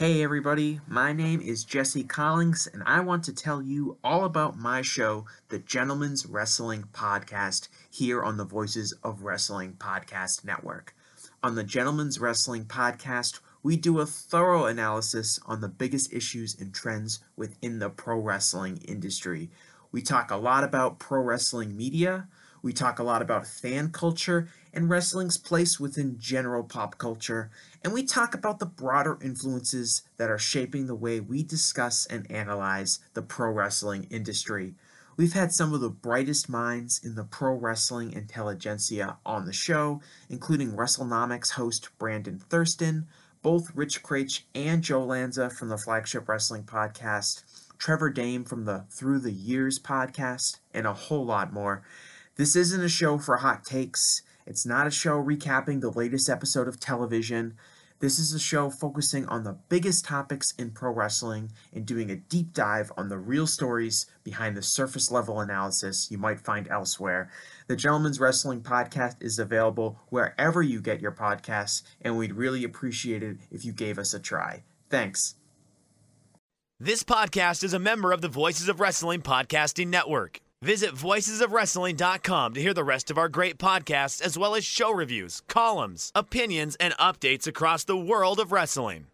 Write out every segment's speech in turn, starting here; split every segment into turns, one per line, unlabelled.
Hey everybody, my name is Jesse Collins, and I want to tell you all about my show, the Gentleman's Wrestling Podcast, here on the Voices of Wrestling Podcast Network. On the Gentleman's Wrestling Podcast, we do a thorough analysis on the biggest issues and trends within the pro wrestling industry. We talk a lot about pro wrestling media, we talk a lot about fan culture and wrestling's place within general pop culture, and we talk about the broader influences that are shaping the way we discuss and analyze the pro wrestling industry. We've had some of the brightest minds in the pro wrestling intelligentsia on the show, including WrestleNomics host Brandon Thurston, both Rich Craich and Joe Lanza from the Flagship Wrestling Podcast, Trevor Dame from the Through the Years podcast, and a whole lot more. This isn't a show for hot takes. It's not a show recapping the latest episode of television. This is a show focusing on the biggest topics in pro wrestling and doing a deep dive on the real stories behind the surface level analysis you might find elsewhere. The Gentleman's Wrestling Podcast is available wherever you get your podcasts, and we'd really appreciate it if you gave us a try. Thanks.
This podcast is a member of the Voices of Wrestling Podcasting Network. Visit voicesofwrestling.com to hear the rest of our great podcasts, as well as show reviews, columns, opinions, and updates across the world of wrestling.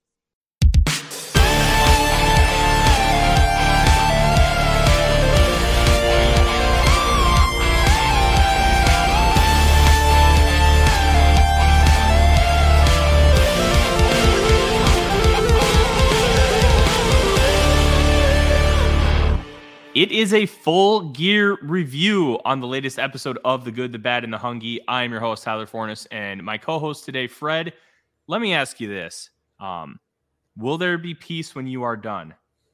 It is a full gear review on the latest episode of The Good, the Bad, and the Hungy. I am your host, Tyler Fornes, and my co-host today, Fred. Let me ask you this. Will there be peace when you are done?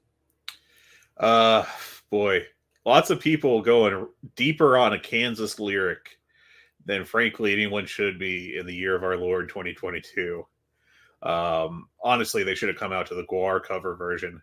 Boy, lots of people going deeper on a Kansas lyric than, frankly, anyone should be in the year of our Lord 2022. Honestly, they should have come out to the Guar cover version.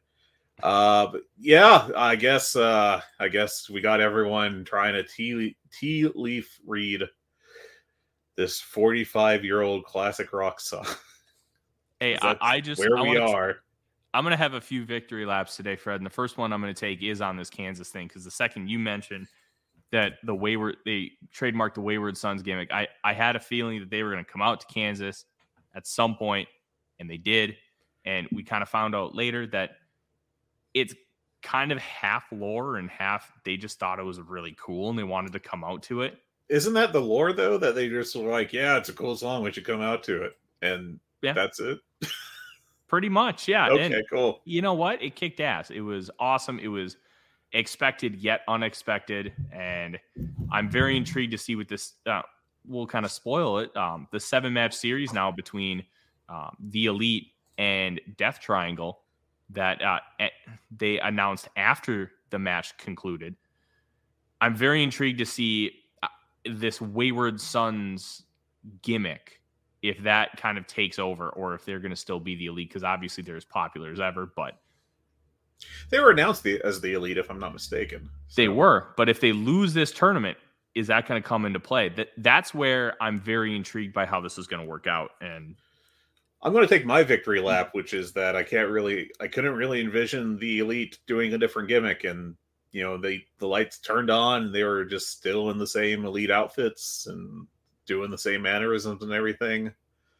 Yeah, I guess we got everyone trying to tea leaf read this 45-year-old classic rock song.
Hey, I'm going to have a few victory laps today, Fred. And the first one I'm going to take is on this Kansas thing, because the second you mentioned that they trademarked the Wayward Sons gimmick, I had a feeling that they were going to come out to Kansas at some point, and they did. And we kind of found out later that it's kind of half lore and half they just thought it was really cool and they wanted to come out to it.
Isn't that the lore, though? That they just were like, yeah, it's a cool song, we should come out to it. And that's it?
Pretty much, yeah.
Okay,
and
cool.
You know what? It kicked ass. It was awesome. It was expected yet unexpected. And I'm very intrigued to see what this we'll kind of spoil it. The 7-match series now between the Elite and Death Triangle that they announced after the match concluded. I'm very intrigued to see this Wayward Sons gimmick, if that kind of takes over or if they're going to still be the Elite, because obviously they're as popular as ever, but
they were announced as the Elite, if I'm not mistaken.
They were, but if they lose this tournament, is that going to come into play? That's where I'm very intrigued by how this is going to work out. And
I'm going to take my victory lap, which is that I couldn't really envision the Elite doing a different gimmick. And, you know, the lights turned on and they were just still in the same Elite outfits and doing the same mannerisms and everything.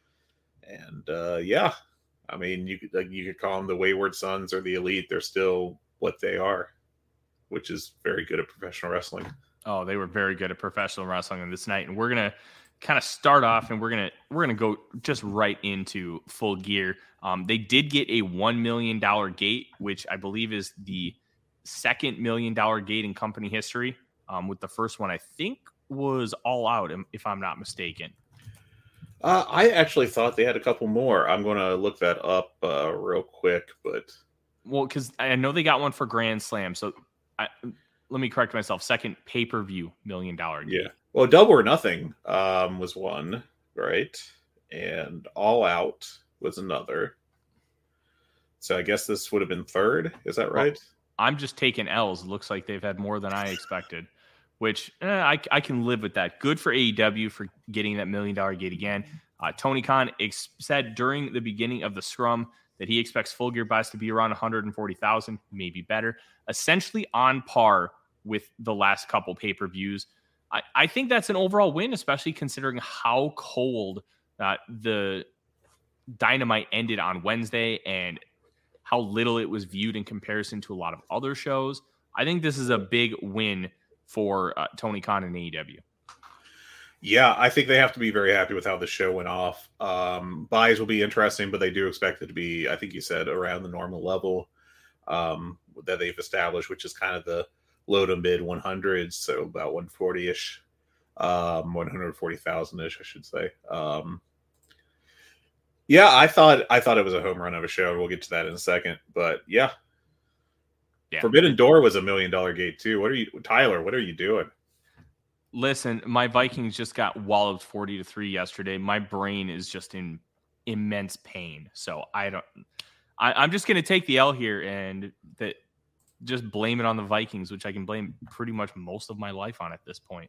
And, yeah, I mean, you could call them the Wayward Sons or the Elite. They're still what they are, which is very good at professional wrestling.
Oh, they were very good at professional wrestling on this night. And we're going to kind of start off and we're gonna go just right into Full Gear. They did get a $1 million gate, which I believe is the second $1 million gate in company history. With the first one, I think, was All Out, if I'm not mistaken.
I actually thought they had a couple more. I'm going to look that up real quick,
because I know they got one for Grand Slam. So let me correct myself. Second pay-per-view $1 million gate.
Yeah. Well, Double or Nothing was one, right? And All Out was another. So I guess this would have been third. Is that right?
I'm just taking L's. It looks like they've had more than I expected. which I can live with that. Good for AEW for getting that $1 million gate again. Tony Khan said during the beginning of the scrum that he expects Full Gear buys to be around 140,000, maybe better, essentially on par with the last couple pay-per-views. I think that's an overall win, especially considering how cold the Dynamite ended on Wednesday and how little it was viewed in comparison to a lot of other shows. I think this is a big win for Tony Khan and AEW.
Yeah, I think they have to be very happy with how the show went off. Buys will be interesting, but they do expect it to be, I think you said, around the normal level that they've established, which is kind of the low to mid 100s, so about 140-ish, 140,000-ish, I should say. Yeah, I thought it was a home run of a show. We'll get to that in a second, but yeah. Forbidden Door was $1 million gate too. Tyler? What are you doing?
Listen, my Vikings just got walloped 40-3 yesterday. My brain is just in immense pain, so I'm just going to take the L here and just blame it on the Vikings, which I can blame pretty much most of my life on at this point.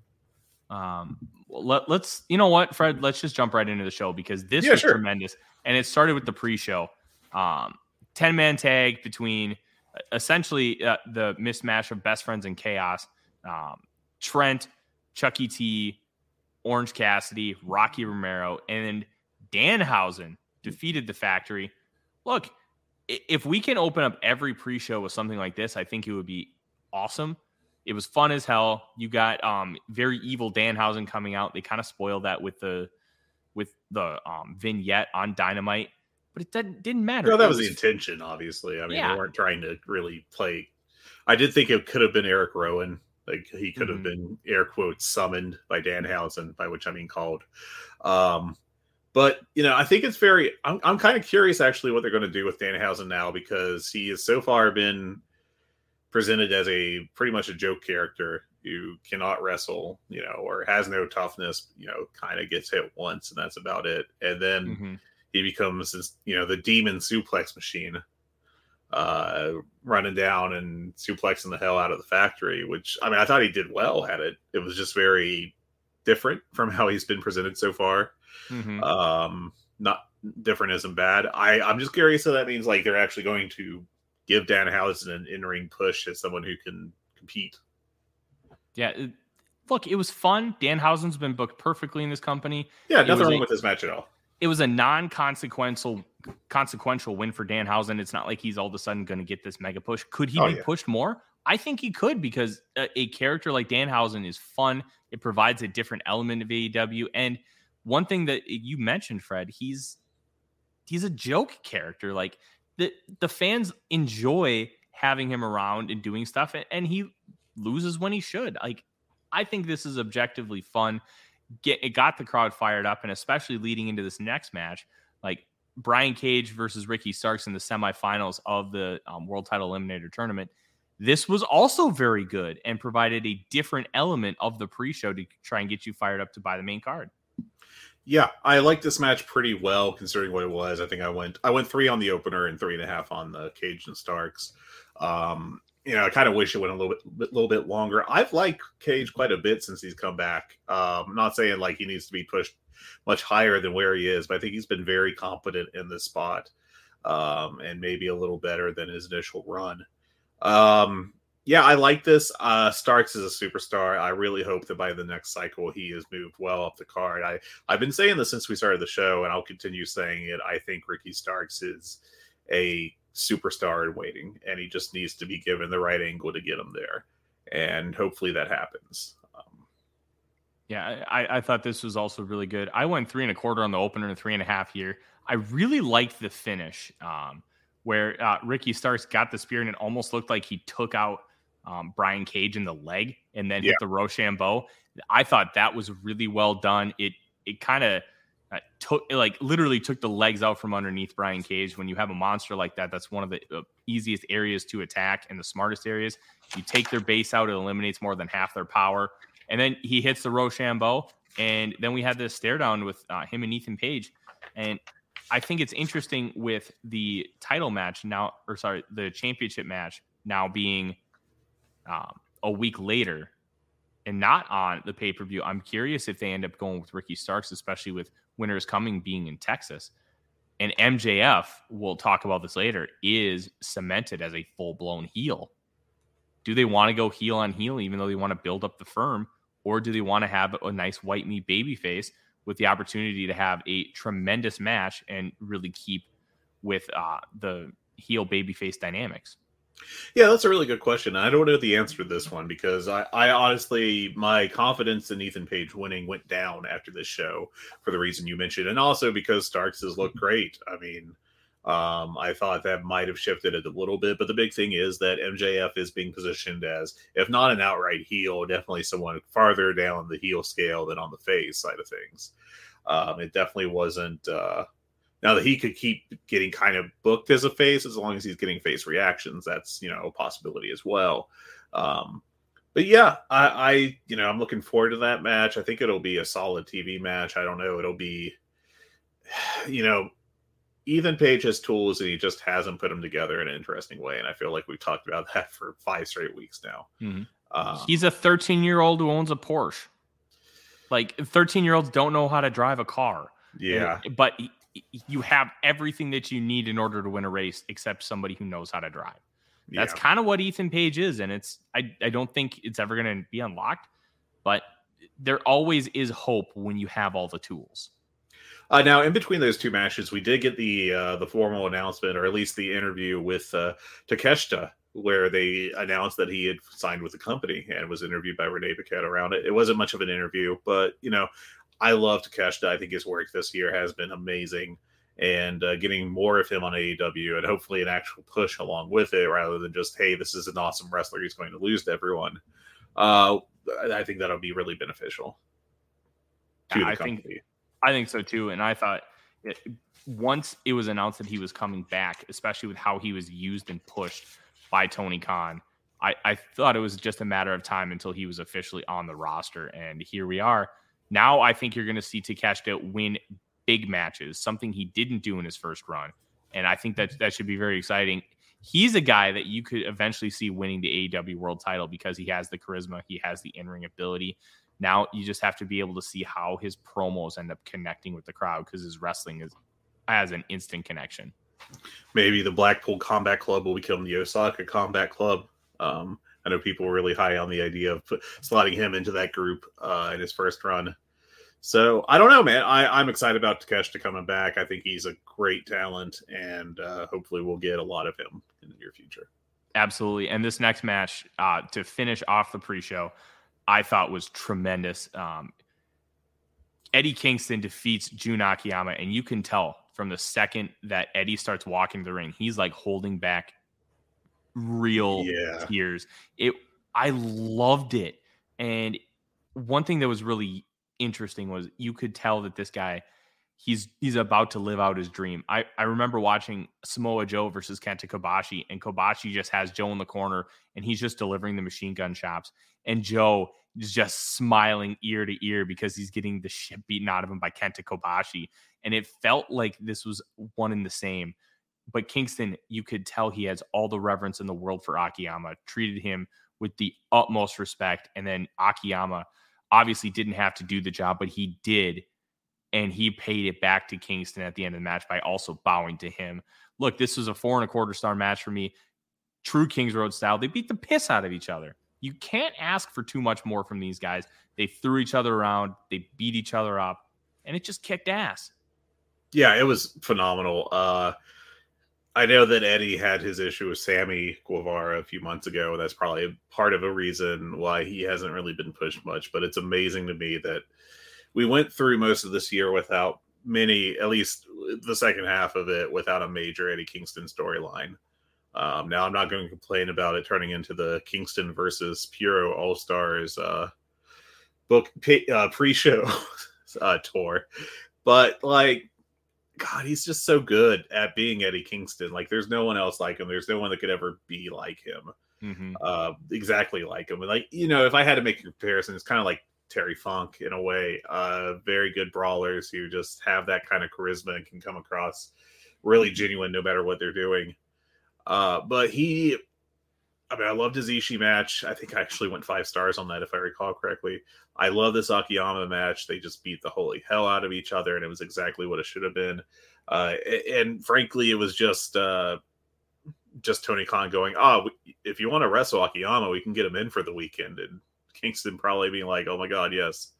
Let's, you know what, Fred, let's just jump right into the show because this was tremendous. And it started with the pre-show, 10-man tag between essentially the mismatch of Best Friends and Chaos, Trent, Chucky T, Orange Cassidy, Rocky Romero, and Danhausen defeated the Factory. Look, if we can open up every pre-show with something like this, I think it would be awesome. It was fun as hell. You got very evil Danhausen coming out. They kind of spoiled that with the vignette on Dynamite, but it didn't matter.
No, that was the intention, obviously. I mean, they weren't trying to really play. I did think it could have been Eric Rowan. Like he could have been air quotes summoned by Danhausen, by which I mean called. But I think it's I'm kind of curious actually what they're going to do with Danhausen now, because he has so far been presented as pretty much a joke character who cannot wrestle, or has no toughness, kind of gets hit once and that's about it. And then he becomes this, the demon suplex machine, running down and suplexing the hell out of the Factory, which, I mean, I thought he did well at it. It was just very different from how he's been presented so far. Not different isn't bad. I'm just curious if that means like they're actually going to give Danhausen an in-ring push as someone who can compete. Yeah,
look, it was fun. Danhausen's been booked perfectly in this company.
Yeah, nothing wrong with this match at all.
It was a non-consequential win for Danhausen. It's not like he's all of a sudden going to get this mega push. Could he be pushed more? I think he could, because a character like Danhausen is fun. It provides a different element of AEW. And one thing that you mentioned, Fred, he's a joke character. Like the fans enjoy having him around and doing stuff, and he loses when he should. Like, I think this is objectively fun. It got the crowd fired up, and especially leading into this next match, like Brian Cage versus Ricky Starks in the semifinals of the World Title Eliminator Tournament. This was also very good and provided a different element of the pre-show to try and get you fired up to buy the main card.
Yeah, I liked this match pretty well considering what it was. I think I went 3 on the opener and 3.5 on the Cage and Starks. I kind of wish it went a little bit longer. I've liked Cage quite a bit since he's come back. I'm not saying like he needs to be pushed much higher than where he is, but I think he's been very competent in this spot, and maybe a little better than his initial run. Yeah, I like this. Starks is a superstar. I really hope that by the next cycle he has moved well up the card. I've been saying this since we started the show, and I'll continue saying it. I think Ricky Starks is a superstar in waiting, and he just needs to be given the right angle to get him there, and hopefully that happens.
Yeah, I thought this was also really good. I went 3.25 on the opener and 3.5 here. I really liked the finish, where Ricky Starks got the spear and it almost looked like he took out Brian Cage in the leg and then hit the Rochambeau. I thought that was really well done. It kind of literally took the legs out from underneath Brian Cage. When you have a monster like that, that's one of the easiest areas to attack and the smartest areas. You take their base out, it eliminates more than half their power. And then he hits the Rochambeau, and then we had this stare down with him and Ethan Page. And I think it's interesting with the title match now, the championship match now being a week later. and not on the pay-per-view. I'm curious if they end up going with Ricky Starks, especially with Winter is Coming being in Texas. And MJF, we'll talk about this later, is cemented as a full-blown heel. Do they want to go heel on heel, even though they want to build up the firm? Or do they want to have a nice white meat babyface with the opportunity to have a tremendous match and really keep with the heel babyface dynamics?
Yeah, that's a really good question. I don't know the answer to this one because I honestly, my confidence in Ethan Page winning went down after this show for the reason you mentioned. And also because Starks has looked great. I mean, I thought that might have shifted it a little bit, but the big thing is that MJF is being positioned as, if not an outright heel, definitely someone farther down the heel scale than on the face side of things. It definitely wasn't... Now that he could keep getting kind of booked as a face, as long as he's getting face reactions, that's, a possibility as well. But yeah, I'm looking forward to that match. I think it'll be a solid TV match. I don't know. It'll be, Ethan Page has tools and he just hasn't put them together in an interesting way. And I feel like we've talked about that for 5 straight weeks now.
Mm-hmm. He's a 13-year-old who owns a Porsche. Like 13-year-olds don't know how to drive a car.
Yeah.
But you have everything that you need in order to win a race except somebody who knows how to drive. That's kind of what Ethan Page is. And I don't think it's ever going to be unlocked, but there always is hope when you have all the tools.
Now, in between those 2 matches, we did get the formal announcement, or at least the interview with Takeshita, where they announced that he had signed with the company and was interviewed by Renee Paquette around it. It wasn't much of an interview, but, I love Takeshita. I think his work this year has been amazing, and getting more of him on AEW and hopefully an actual push along with it rather than just, hey, this is an awesome wrestler, he's going to lose to everyone. I think that'll be really beneficial to the company.
I think so too. And I thought once it was announced that he was coming back, especially with how he was used and pushed by Tony Khan, I thought it was just a matter of time until he was officially on the roster. And here we are. Now I think you're going to see Takeshita win big matches, something he didn't do in his first run. And I think that should be very exciting. He's a guy that you could eventually see winning the AEW world title because he has the charisma, he has the in-ring ability. Now you just have to be able to see how his promos end up connecting with the crowd because his wrestling has an instant connection.
Maybe the Blackpool Combat Club will become the Osaka Combat Club. I know people were really high on the idea of slotting him into that group in his first run. So I don't know, man. I'm excited about Takeshita coming back. I think he's a great talent, and hopefully we'll get a lot of him in the near future.
Absolutely. And this next match to finish off the pre-show, I thought was tremendous. Eddie Kingston defeats Jun Akiyama, and you can tell from the second that Eddie starts walking the ring, he's like holding back real tears. I loved it. And one thing that was really interesting was you could tell that this guy, he's about to live out his dream. I remember watching Samoa Joe versus Kenta Kobashi, and Kobashi just has Joe in the corner and he's just delivering the machine gun chops, and Joe is just smiling ear to ear because he's getting the shit beaten out of him by Kenta Kobashi. And it felt like this was one and the same. But Kingston, you could tell he has all the reverence in the world for Akiyama, treated him with the utmost respect. And then Akiyama obviously didn't have to do the job, but he did. And he paid it back to Kingston at the end of the match by also bowing to him. Look, this was a 4.25 star match for me. True Kings Road style. They beat the piss out of each other. You can't ask for too much more from these guys. They threw each other around. They beat each other up. And it just kicked ass.
Yeah, it was phenomenal. I know that Eddie had his issue with Sammy Guevara a few months ago. That's probably part of a reason why he hasn't really been pushed much. But it's amazing to me that we went through most of this year without many, at least the second half of it, without a major Eddie Kingston storyline. Now, I'm not going to complain about it turning into the Kingston versus Puro All-Stars pre-show tour. But, like, God, he's just so good at being Eddie Kingston. Like, there's no one else like him. There's no one that could ever be like him. Exactly like him. And, like, if I had to make a comparison, it's kind of like Terry Funk in a way. Very good brawlers who just have that kind of charisma and can come across really genuine no matter what they're doing. But I mean, I loved his Ishii match. I think I actually went 5 stars on that, if I recall correctly. I love this Akiyama match. They just beat the holy hell out of each other, and it was exactly what it should have been. And frankly, it was just Tony Khan going, if you want to wrestle Akiyama, we can get him in for the weekend. And Kingston probably being like, oh my God, yes.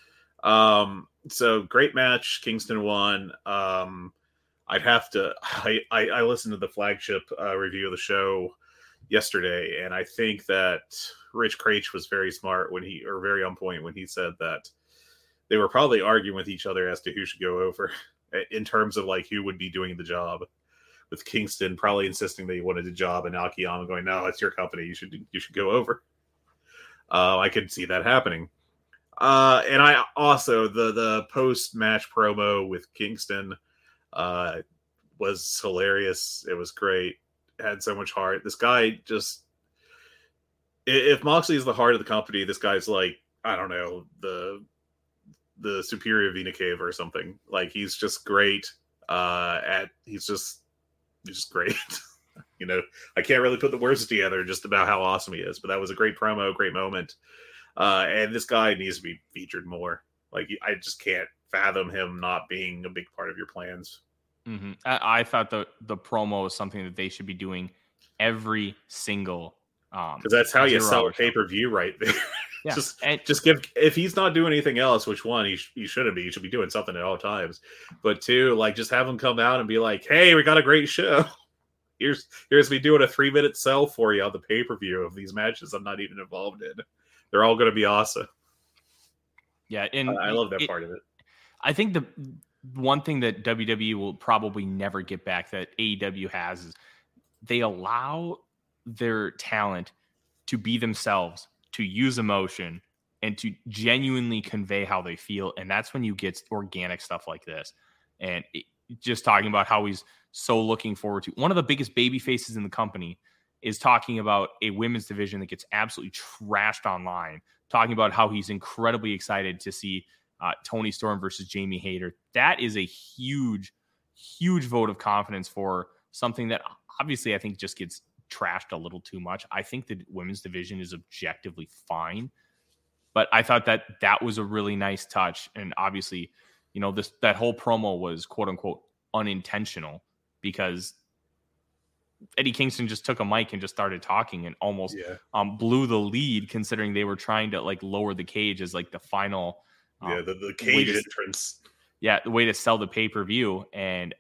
So great match. Kingston won. I'd have to, I listened to the flagship review of the show yesterday, and I think that Rich Craich was very smart very on point when he said that they were probably arguing with each other as to who should go over in terms of like who would be doing the job, with Kingston probably insisting that he wanted the job and Akiyama going, no, it's your company, you should go over. I could see that happening. And I also, the post-match promo with Kingston was hilarious. It was great. It had so much heart. This guy just, if Moxley is the heart of the company, this guy's like, I don't know, the superior Vina Cave or something. Like, he's just great. He's just great. You know, I can't really put the words together just about how awesome he is, but that was a great promo, great moment. And this guy needs to be featured more. Like, I just can't fathom him not being a big part of your plans.
Mm-hmm. I thought the promo was something that they should be doing every single.
Because that's how you sell a pay-per-view right there.
Yeah.
just give, if he's not doing anything else, which one he shouldn't be. He should be doing something at all times. But two, like, just have him come out and be like, hey, we got a great show. Here's me doing a 3-minute sell for you on the pay-per-view of these matches I'm not even involved in. They're all going to be awesome.
Yeah, and
I love that part of it.
I think the one thing that WWE will probably never get back that AEW has is they allow their talent to be themselves, to use emotion, and to genuinely convey how they feel. And that's when you get organic stuff like this. And just talking about how he's so looking forward to, one of the biggest baby faces in the company is talking about a women's division that gets absolutely trashed online, talking about how he's incredibly excited to see Toni Storm versus Jamie Hayter. That is a huge, huge vote of confidence for something that obviously I think just gets trashed a little too much. I think the women's division is objectively fine, but I thought that was a really nice touch. And obviously, you know, that whole promo was quote unquote unintentional because Eddie Kingston just took a mic and just started talking and almost blew the lead, considering they were trying to like lower the cage as like the final
the cage entrance.
Yeah, the way to sell the pay-per-view. And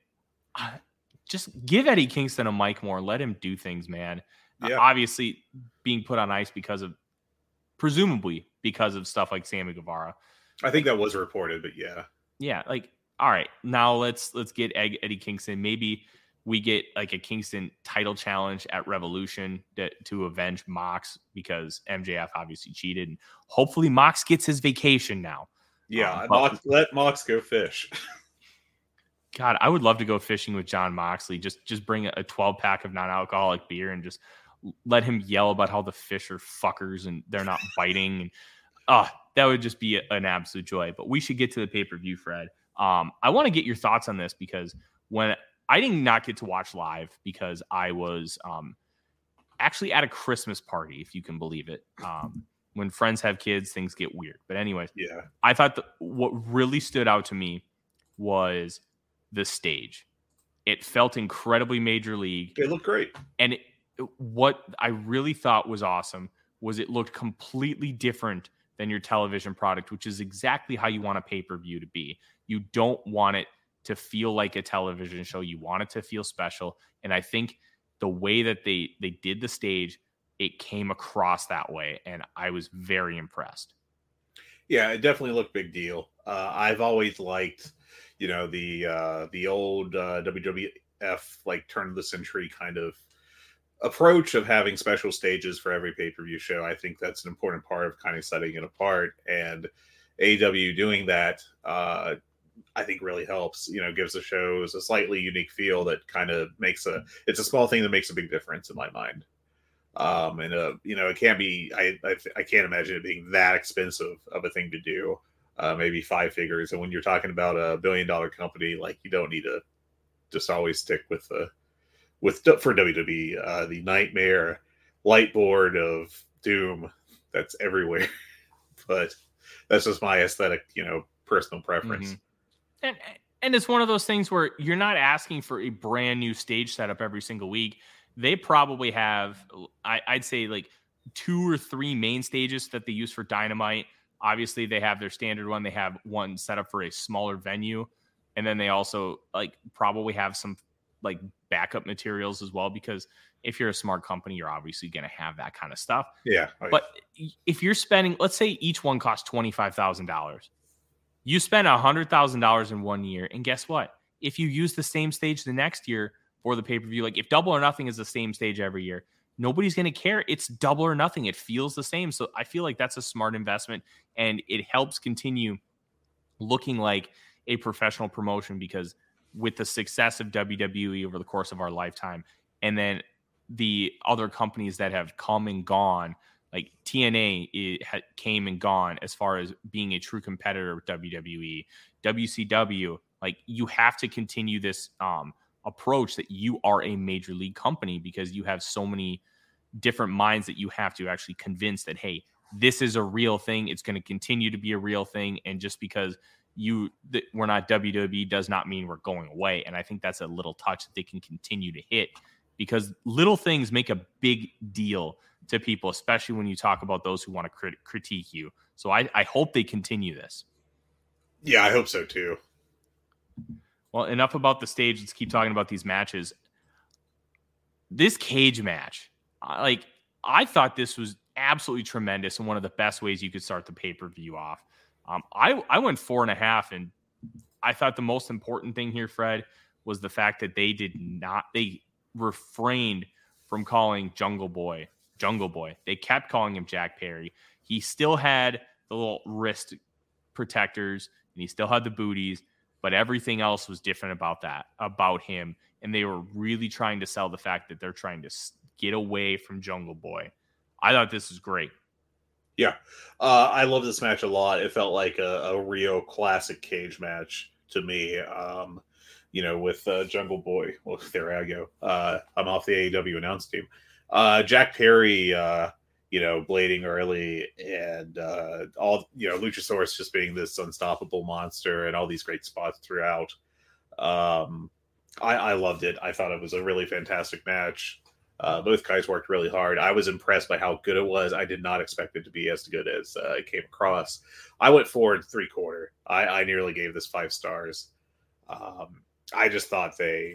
just give Eddie Kingston a mic more. Let him do things, man. Yeah. Obviously being put on ice presumably because of stuff like Sammy Guevara.
I think that was reported, but yeah.
Yeah, like, all right, now let's get Eddie Kingston. Maybe we get like a Kingston title challenge at Revolution to avenge Mox, because MJF obviously cheated. And hopefully Mox gets his vacation now.
Yeah, let Mox go fish.
God, I would love to go fishing with Jon Moxley. Just bring a 12-pack of non-alcoholic beer and just let him yell about how the fish are fuckers and they're not biting. And that would just be an absolute joy. But we should get to the pay-per-view, Fred. I want to get your thoughts on this, because when I did not get to watch live because I was actually at a Christmas party, if you can believe it. When friends have kids, things get weird. But anyways,
yeah,
I thought what really stood out to me was the stage. It felt incredibly major league.
It looked great.
And what I really thought was awesome was it looked completely different than your television product, which is exactly how you want a pay-per-view to be. You don't want it to feel like a television show. You want it to feel special. And I think the way that they did the stage, it came across that way. And I was very impressed.
Yeah, it definitely looked big deal. I've always liked, you know, the old WWF, like, turn of the century kind of approach of having special stages for every pay-per-view show. I think that's an important part of kind of setting it apart. And AEW doing that, I think really helps, you know, gives the shows a slightly unique feel that kind of makes it's a small thing that makes a big difference in my mind. You know, it can't be, I can't imagine it being that expensive of a thing to do, maybe 5 figures. And when you're talking about a $1 billion company, like, you don't need to just always stick with for WWE, the Nightmare, light board of doom that's everywhere. But that's just my aesthetic, personal preference.
Mm-hmm. And it's one of those things where you're not asking for a brand new stage setup every single week. They probably have, I'd say, like 2 or 3 main stages that they use for Dynamite. Obviously, they have their standard one. They have one set up for a smaller venue. And then they also like probably have some like backup materials as well, because if you're a smart company, you're obviously going to have that kind of stuff.
Yeah.
But if you're spending, let's say each one costs $25,000. You spend $100,000 in 1 year. And guess what? If you use the same stage the next year for the pay-per-view, like if Double or Nothing is the same stage every year, nobody's going to care. It's Double or Nothing. It feels the same. So I feel like that's a smart investment, and it helps continue looking like a professional promotion, because with the success of WWE over the course of our lifetime, and then the other companies that have come and gone, like TNA came and gone as far as being a true competitor with WWE, WCW, like you have to continue this approach that you are a major league company, because you have so many different minds that you have to actually convince that, hey, this is a real thing. It's going to continue to be a real thing. And just because we're not WWE does not mean we're going away. And I think that's a little touch that they can continue to hit, because little things make a big deal to people, especially when you talk about those who want to critique you. So I hope they continue this.
Yeah, I hope so too.
Well, enough about the stage. Let's keep talking about these matches. This cage match, I thought this was absolutely tremendous and one of the best ways you could start the pay-per-view off. I went 4.5, and I thought the most important thing here, Fred, was the fact that they refrained from calling Jungle Boy. They kept calling him Jack Perry. He still had the little wrist protectors, and he still had the booties, but everything else was different about him. And they were really trying to sell the fact that they're trying to get away from Jungle Boy. I thought this was great.
Yeah. I love this match a lot. It felt like a real classic cage match to me. With Jungle Boy. Well, there I go. I'm off the AEW announce team. Jack Perry, blading early, and all, Luchasaurus just being this unstoppable monster, and all these great spots throughout. I loved it. I thought it was a really fantastic match. Both guys worked really hard. I was impressed by how good it was. I did not expect it to be as good as it came across. I went 4 3/4. I nearly gave this 5 stars. I just thought they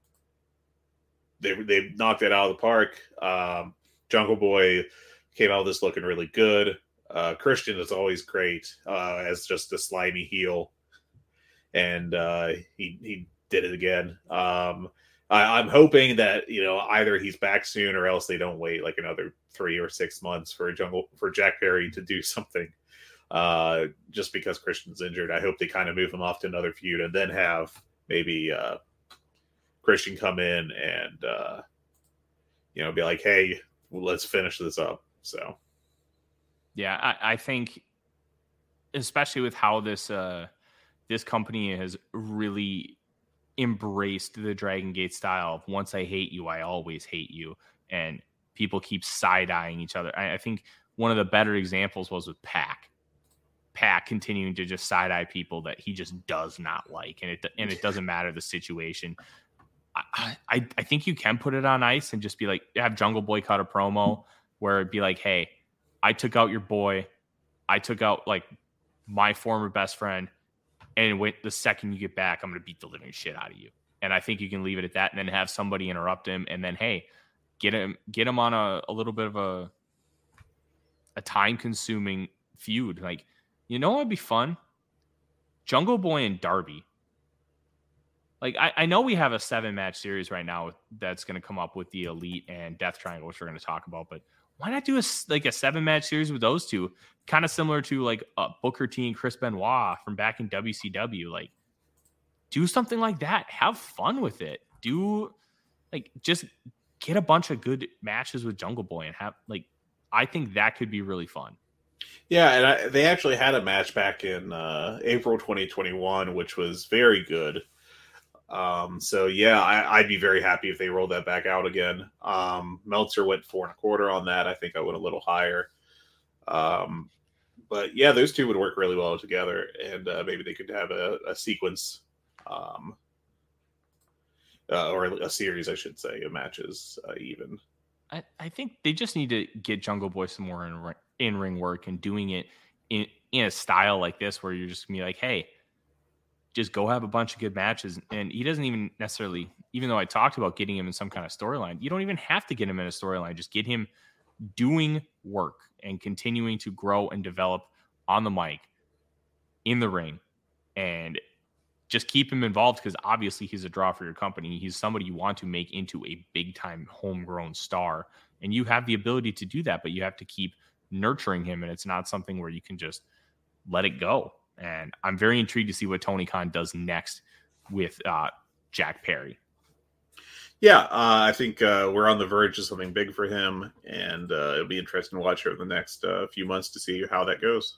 knocked it out of the park. Jungle Boy came out of this looking really good. Christian is always great as just a slimy heel, and he did it again. I'm hoping that either he's back soon, or else they don't wait like another 3 or 6 months for Jack Perry to do something. Just because Christian's injured, I hope they kind of move him off to another feud, and then have maybe Christian come in and be like, hey, let's finish this up. So
yeah, I think especially with how this company has really embraced the Dragon Gate style of once I hate you, I always hate you, and people keep side-eyeing each other. I think one of the better examples was with Pac continuing to just side-eye people that he just does not like, and it doesn't matter the situation. I think you can put it on ice and just be like, have Jungle Boy cut a promo where it'd be like, hey, I took out your boy, I took out like my former best friend, and the second you get back, I'm going to beat the living shit out of you. And I think you can leave it at that, and then have somebody interrupt him, and then, hey, get him on a little bit of a time-consuming feud. Like, what would be fun? Jungle Boy and Darby. Like, I know we have a 7-match series right now that's going to come up with the Elite and Death Triangle, which we're going to talk about, but why not do a 7-match series with those two? Kind of similar to like Booker T and Chris Benoit from back in WCW. Like, do something like that. Have fun with it. Just get a bunch of good matches with Jungle Boy and have I think that could be really fun.
Yeah, and they actually had a match back in April 2021, which was very good. So yeah, I'd be very happy if they rolled that back out again. Meltzer went 4.25 on that. I think I went a little higher. But yeah, those two would work really well together, and maybe they could have a sequence, or a series, I should say, of matches even.
I think they just need to get Jungle Boy some more in ring work and doing it in a style like this where you're just gonna be like, hey, just go have a bunch of good matches. And he doesn't even necessarily, even though I talked about getting him in some kind of storyline, you don't even have to get him in a storyline. Just get him doing work and continuing to grow and develop on the mic, in the ring, and just keep him involved, because obviously he's a draw for your company. He's somebody you want to make into a big time homegrown star, and you have the ability to do that, but you have to keep nurturing him, and it's not something where you can just let it go. And I'm very intrigued to see what Tony Khan does next with Jack Perry.
Yeah, I think we're on the verge of something big for him, and it'll be interesting to watch over the next few months to see how that goes.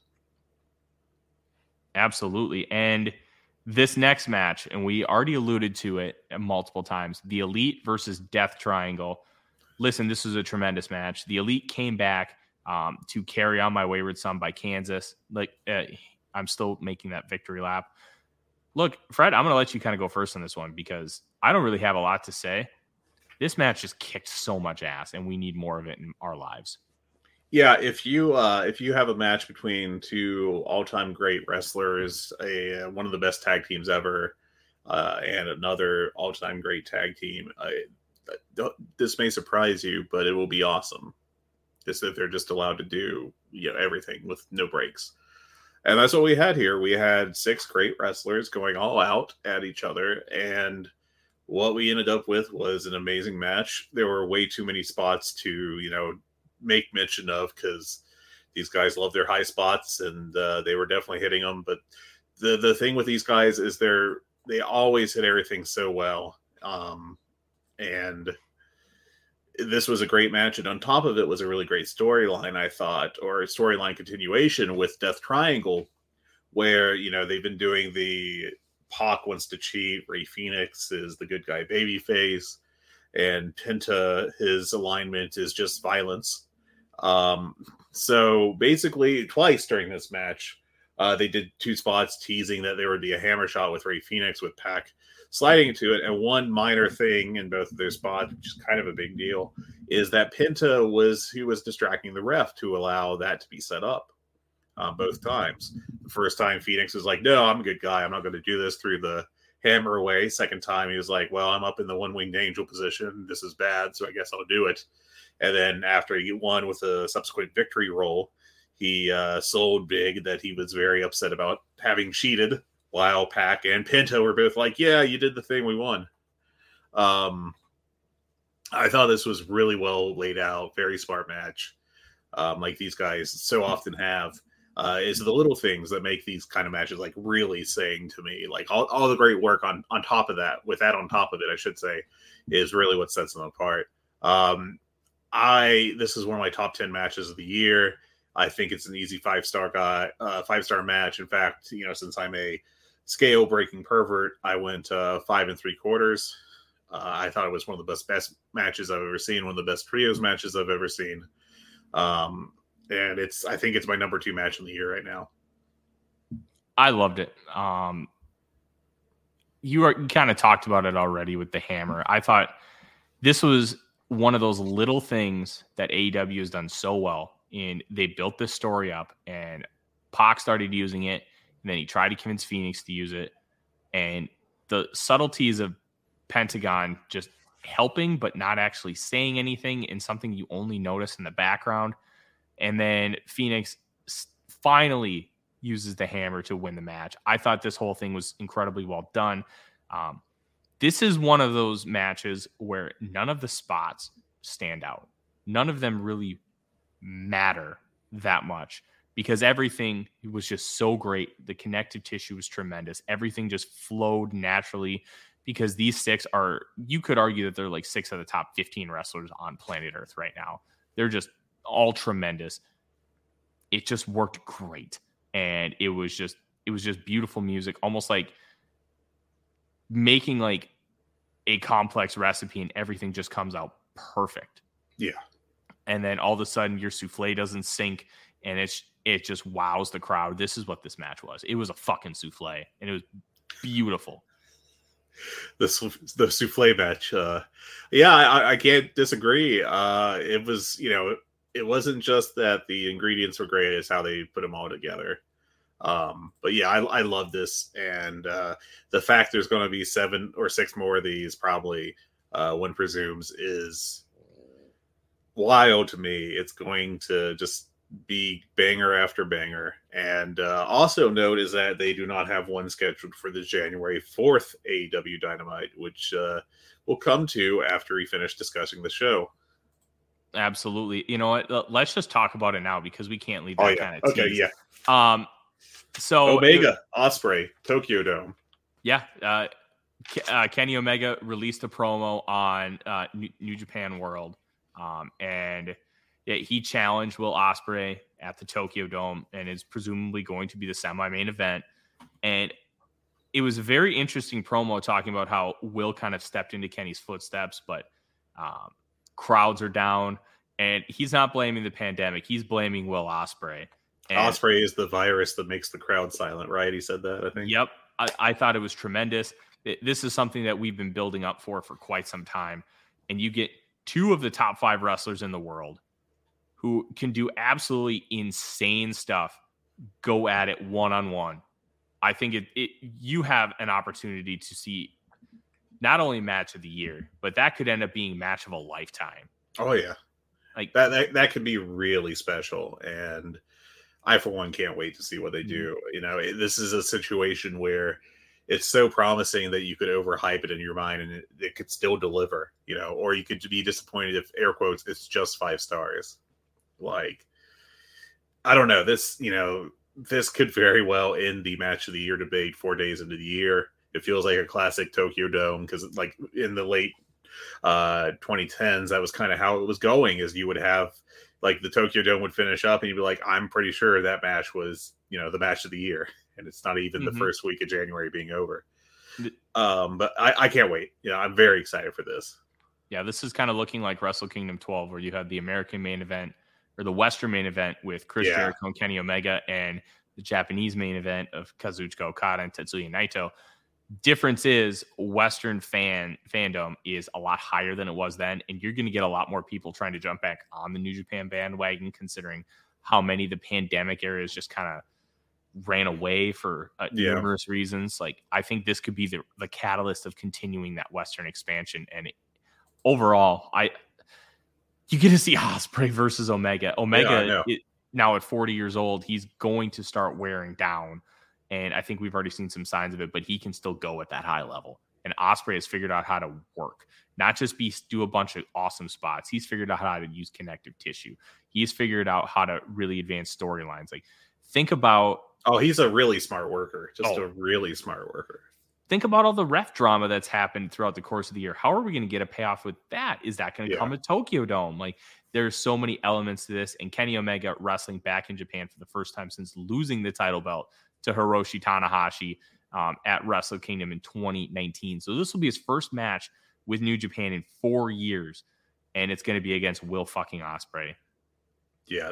Absolutely. And this next match, and we already alluded to it multiple times, the Elite versus Death Triangle. Listen, this was a tremendous match. The Elite came back to Carry On My Wayward Son by Kansas. I'm still making that victory lap. Look, Fred, I'm going to let you kind of go first on this one because I don't really have a lot to say. This match just kicked so much ass, and we need more of it in our lives.
Yeah, if you have a match between two all-time great wrestlers, one of the best tag teams ever, and another all-time great tag team, this may surprise you, but it will be awesome. Just that they're just allowed to do everything with no breaks. And that's what we had here. We had 6 great wrestlers going all out at each other, and what we ended up with was an amazing match. There were way too many spots to, make mention of, because these guys love their high spots, and they were definitely hitting them. But the thing with these guys is they always hit everything so well. And this was a great match, and on top of it was a really great storyline, I thought, or a storyline continuation with Death Triangle, where they've been doing the Pac wants to cheat, Ray Phoenix is the good guy babyface, and Penta, his alignment is just violence. So basically twice during this match, they did 2 spots teasing that there would be a hammer shot with Ray Phoenix with Pac sliding into it. And one minor thing in both of their spots, which is kind of a big deal, is that Penta was distracting the ref to allow that to be set up both times. The first time Phoenix was like, no, I'm a good guy, I'm not going to do this, through the hammer away. Second time he was like, well, I'm up in the one-winged angel position, this is bad, so I guess I'll do it. And then after he won with a subsequent victory roll, he sold big that he was very upset about having cheated, while Pac and Penta were both like, yeah, you did the thing, we won. I thought this was really well laid out, very smart match, like these guys so often have. Is the little things that make these kind of matches like really saying to me, like all the great work on top of that, with that on top of it, I should say, is really what sets them apart. This is one of my top 10 matches of the year. I think it's an easy 5-star match. In fact, since I'm a scale breaking pervert, I went 5 3/4. I thought it was one of the best matches I've ever seen, one of the best trios matches I've ever seen. And I think it's my number 2 match in the year right now.
I loved it. You kind of talked about it already with the hammer. I thought this was one of those little things that AEW has done so well. And they built this story up, and Pac started using it, and then he tried to convince Phoenix to use it. And the subtleties of Pentagon just helping but not actually saying anything, and something you only notice in the background. And then Phoenix finally uses the hammer to win the match. I thought this whole thing was incredibly well done. This is one of those matches where none of the spots stand out. None of them really matter that much, because everything was just so great. The connective tissue was tremendous. Everything just flowed naturally, because these 6 are, you could argue that they're like 6 of the top 15 wrestlers on planet Earth right now. They're just all tremendous. It just worked great. And it was just beautiful music, almost like making like a complex recipe and everything just comes out perfect.
Yeah.
And then all of a sudden your souffle doesn't sink and it just wows the crowd. This is what this match was. It was a fucking souffle and it was beautiful.
The souffle match. I can't disagree. It was, it wasn't just that the ingredients were great, it's how they put them all together. But yeah, I love this. And the fact there's going to be 7 or 6 more of these probably, one presumes, is wild to me. It's going to just be banger after banger. And also note is that they do not have one scheduled for the January 4th AEW Dynamite, which we'll come to after we finish discussing the show.
Absolutely. You know what? Let's just talk about it now because we can't leave that kind of tease.
Yeah.
So
Omega, Ospreay, Tokyo Dome.
Yeah. Kenny Omega released a promo on New Japan World. And he challenged Will Ospreay at the Tokyo Dome and is presumably going to be the semi-main event. And it was a very interesting promo talking about how Will kind of stepped into Kenny's footsteps, but crowds are down. And he's not blaming the pandemic. He's blaming Will Ospreay. And
Ospreay is the virus that makes the crowd silent, right? He said that, I think.
Yep. I thought it was tremendous. This is something that we've been building up for quite some time. And you get 2 of the top 5 wrestlers in the world who can do absolutely insane stuff, go at it one-on-one. I think you have an opportunity to see not only match of the year, but that could end up being match of a lifetime.
Oh, yeah.
Like
that could be really special. And I, for one, can't wait to see what they do. This is a situation where it's so promising that you could overhype it in your mind and it could still deliver, or you could be disappointed if, air quotes, it's just 5 stars. Like, I don't know. This could very well end the match of the year debate 4 days into the year. It feels like a classic Tokyo Dome because, like, in the late 2010s, that was kind of how it was going. Is you would have, like, the Tokyo Dome would finish up and you'd be like, I'm pretty sure that match was, the match of the year. And it's not even the first week of January being over. But I can't wait. I'm very excited for this.
Yeah, this is kind of looking like Wrestle Kingdom 12, where you have the American main event or the Western main event with Chris Jericho and Kenny Omega, and the Japanese main event of Kazuchika Okada and Tetsuya Naito. Difference is Western fandom is a lot higher than it was then, and you're going to get a lot more people trying to jump back on the New Japan bandwagon, considering how many the pandemic areas just kind of ran away for numerous reasons. Like, I think this could be the catalyst of continuing that Western expansion. And overall, you get to see Ospreay versus Omega. Omega, now at 40 years old, he's going to start wearing down. And I think we've already seen some signs of it, but he can still go at that high level. And Ospreay has figured out how to work, not just do a bunch of awesome spots. He's figured out how to use connective tissue. He's figured out how to really advance storylines. Like, think about...
Oh, he's a really smart worker. A really smart worker.
Think about all the ref drama that's happened throughout the course of the year. How are we going to get a payoff with that? Is that going to come at Tokyo Dome? Like, there's so many elements to this. And Kenny Omega wrestling back in Japan for the first time since losing the title belt to Hiroshi Tanahashi at Wrestle Kingdom in 2019. So this will be his first match with New Japan in 4 years. And it's going to be against Will fucking Ospreay.
Yeah,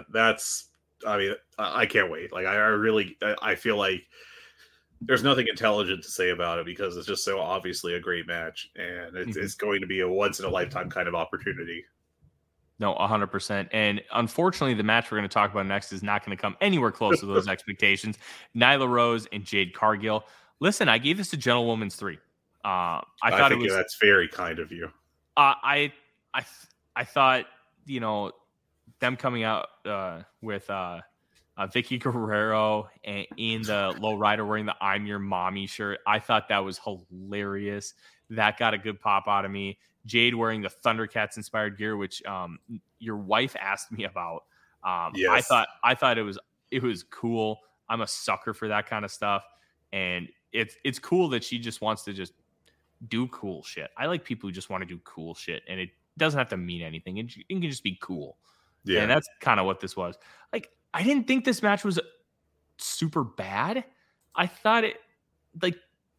I can't wait. Like, I feel like there's nothing intelligent to say about it because it's just so obviously a great match, and it's going to be a once in a lifetime kind of opportunity.
No, 100%. And unfortunately, the match we're going to talk about next is not going to come anywhere close to those expectations. Nyla Rose and Jade Cargill. Listen, I gave this a gentlewoman's 3. I thought
that's very kind of you.
I thought, them coming out with Vicky Guerrero and in the lowrider wearing the "I'm Your Mommy" shirt. I thought that was hilarious. That got a good pop out of me. Jade wearing the Thundercats inspired gear, which your wife asked me about. Yes. I thought it was cool. I'm a sucker for that kind of stuff, and it's cool that she just wants to just do cool shit. I like people who just want to do cool shit, and it doesn't have to mean anything. It can just be cool. Yeah, and that's kind of what this was. Like, I didn't think this match was super bad. I thought it, like,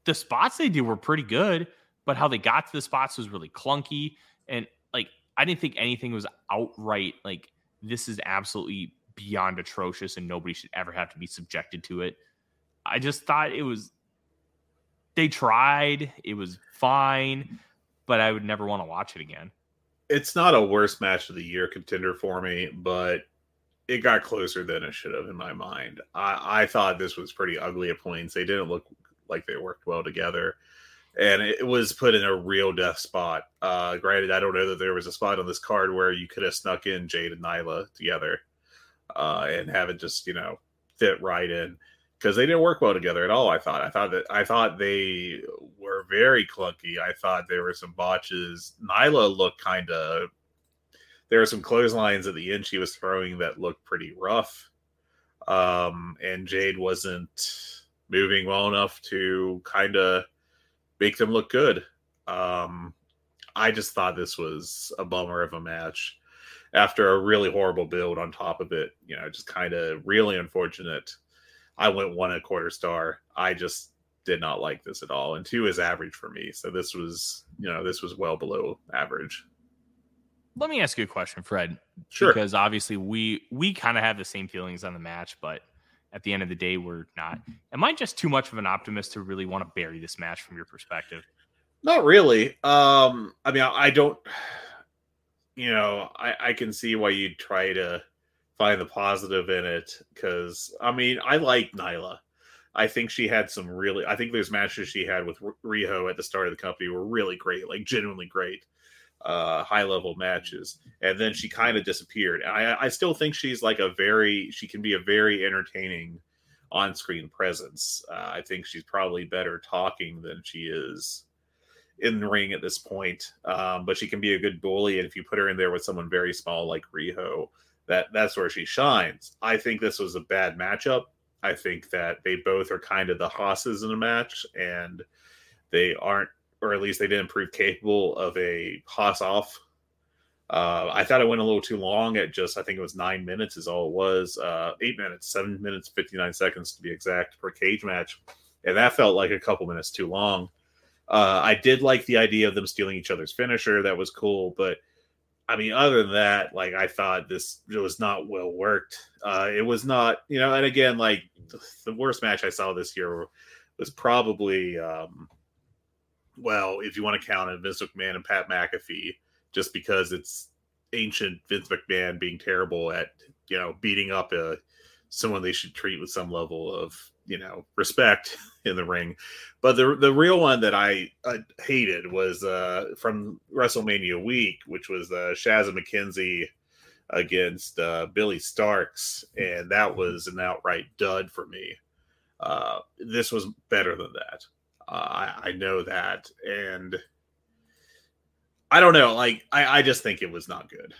the spots they did were pretty good, but how they got to the spots was really clunky. And like, I didn't think anything was outright like, this is absolutely beyond atrocious and nobody should ever have to be subjected to it. I just thought they tried, it was fine, but I would never want to watch it again.
It's not a worst match of the year contender for me, but it got closer than it should have in my mind. I thought this was pretty ugly at points. They didn't look like they worked well together. And it was put in a real death spot. Granted, I don't know that there was a spot on this card where you could have snuck in Jade and Nyla together and have it just, fit right in, because they didn't work well together at all. I thought they were very clunky. I thought there were some botches. Nyla looked there were some clotheslines at the end she was throwing that looked pretty rough. And Jade wasn't moving well enough to kind of make them look good. I just thought this was a bummer of a match after a really horrible build on top of it. Just kind of really unfortunate. I went 1.25 star. I just did not like this at all. And 2 is average for me. So this was well below average.
Let me ask you a question, Fred.
Sure.
Because obviously we kind of have the same feelings on the match, but at the end of the day, we're not. Am I just too much of an optimist to really want to bury this match from your perspective?
Not really. I don't, I can see why you'd try to find the positive in it, because, I like Nyla. I think she had I think those matches she had with Riho at the start of the company were really great, like genuinely great. High-level matches, and then she kind of disappeared. And I still think she's she can be a very entertaining on-screen presence. I think she's probably better talking than she is in the ring at this point. But she can be a good bully, and if you put her in there with someone very small like Riho, that's where she shines. I think this was a bad matchup. I think that they both are kind of the hosses in a match, and they aren't, or at least they didn't prove capable of a Haas off. I thought it went a little too long at I think it was 9 minutes is all it was. 8 minutes, 7 minutes, 59 seconds to be exact per cage match. And that felt like a couple minutes too long. I did like the idea of them stealing each other's finisher. That was cool. But other than that, I thought it was not well worked. It was not, and again, the worst match I saw this year was probably, if you want to count it, Vince McMahon and Pat McAfee, just because it's ancient Vince McMahon being terrible at, beating up someone they should treat with some level of, respect in the ring. But the real one that I hated was from WrestleMania week, which was Shazza McKenzie against Billy Starks. And that was an outright dud for me. This was better than that. I know that, and I don't know. I just think it was not good.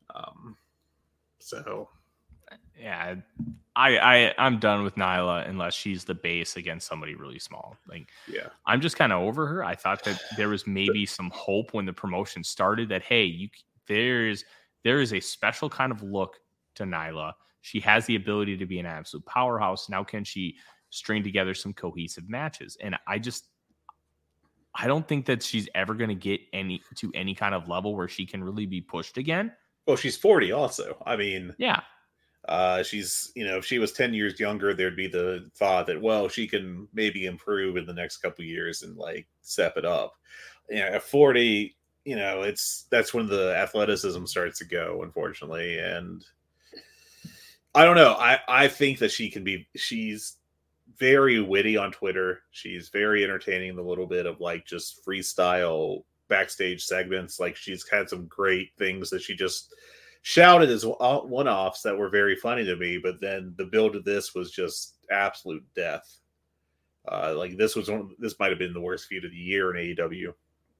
Yeah, I'm done with Nyla unless she's the base against somebody really small.
Yeah,
I'm just kind of over her. I thought that there was maybe some hope when the promotion started that, hey, there is a special kind of look to Nyla. She has the ability to be an absolute powerhouse. Now, can she string together some cohesive matches? And I don't think that she's ever going to get to any kind of level where she can really be pushed again.
Well, she's 40 also.
Yeah.
She's, if she was 10 years younger, there'd be the thought that, she can maybe improve in the next couple of years and step it up. At 40, that's when the athleticism starts to go, unfortunately. And I don't know. I think that she's very witty on Twitter. She's very entertaining, the little bit of just freestyle backstage segments. She's had some great things that she just shouted as one-offs that were very funny to me, but then the build of this was just absolute death. This might have been the worst feud of the year in AEW.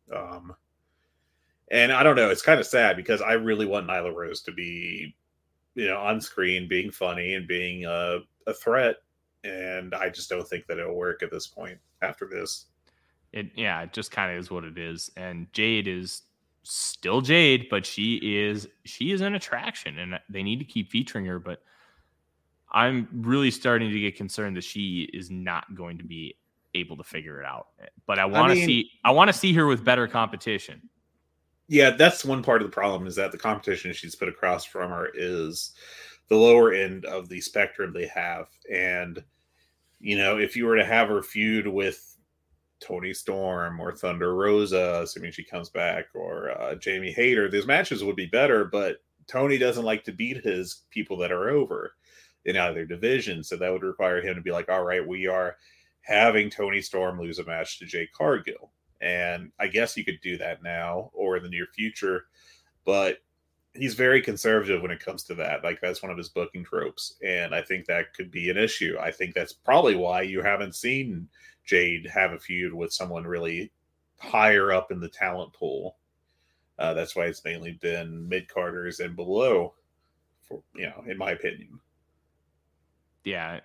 And I don't know, it's kind of sad because I really want Nyla Rose to be, on screen being funny and being a threat. And I just don't think that it'll work at this point after this.
It just kind of is what it is. And Jade is still Jade, but she is an attraction, and they need to keep featuring her. But I'm really starting to get concerned that she is not going to be able to figure it out. But I want to see her with better competition.
Yeah, that's one part of the problem, is that the competition she's put across from her is the lower end of the spectrum they have. And, if you were to have her feud with Toni Storm or Thunder Rosa, assuming she comes back, or Jamie Hayter, those matches would be better, but Tony doesn't like to beat his people that are over in either division. So that would require him to be like, all right, we are having Toni Storm lose a match to Jade Cargill. And I guess you could do that now or in the near future, but he's very conservative when it comes to that. Like, that's one of his booking tropes. And I think that could be an issue. I think that's probably why you haven't seen Jade have a feud with someone really higher up in the talent pool. That's why it's mainly been mid-carders and below, for, in my opinion.
Yeah,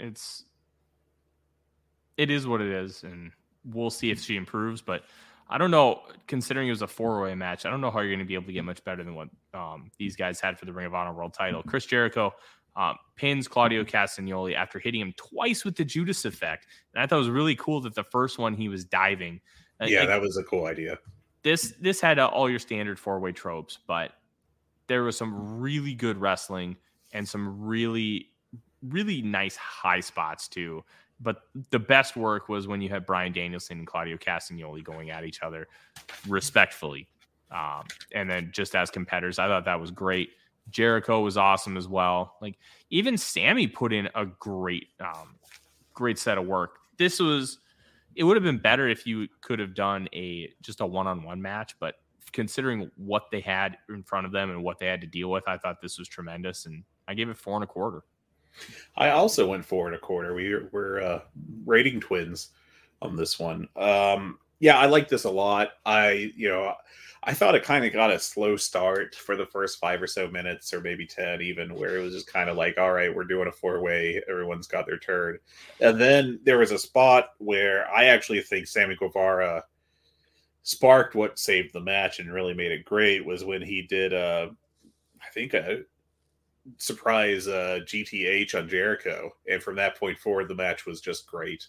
it is what it is, and we'll see if she improves. But I don't know, considering it was a 4-way match, I don't know how you're going to be able to get much better than what these guys had for the Ring of Honor World title. Chris Jericho pins Claudio Castagnoli after hitting him twice with the Judas Effect. And I thought it was really cool that the first one he was diving.
Yeah, that was a cool idea.
This had all your standard 4-way tropes, but there was some really good wrestling and some really, really nice high spots too. But the best work was when you had Bryan Danielson and Claudio Castagnoli going at each other respectfully. And then just as competitors, I thought that was great. Jericho was awesome as well. Like, even Sammy put in a great set of work. It would have been better if you could have done just a one-on-one match, but considering what they had in front of them and what they had to deal with, I thought this was tremendous, and I gave it 4 1/4.
I also went 4 1/4. We're rating twins on this one. Yeah, I like this a lot. I thought it kind of got a slow start for the first 5 or so minutes, or maybe 10 even, where it was just kind of like, all right, we're doing a 4-way. Everyone's got their turn. And then there was a spot where I actually think Sammy Guevara sparked what saved the match and really made it great, was when he did, a surprise GTH on Jericho. And from that point forward, the match was just great.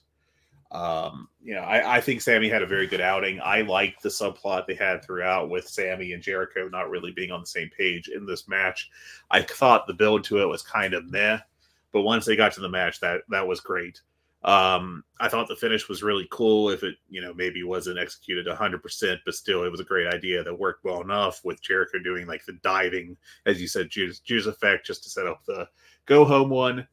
I think Sammy had a very good outing. I liked the subplot they had throughout with Sammy and Jericho not really being on the same page in this match. I thought the build to it was kind of meh, but once they got to the match, that was great. I thought the finish was really cool. If it, maybe wasn't executed 100%, but still it was a great idea that worked well enough, with Jericho doing like the diving, as you said, Judas Effect, just to set up the go home one.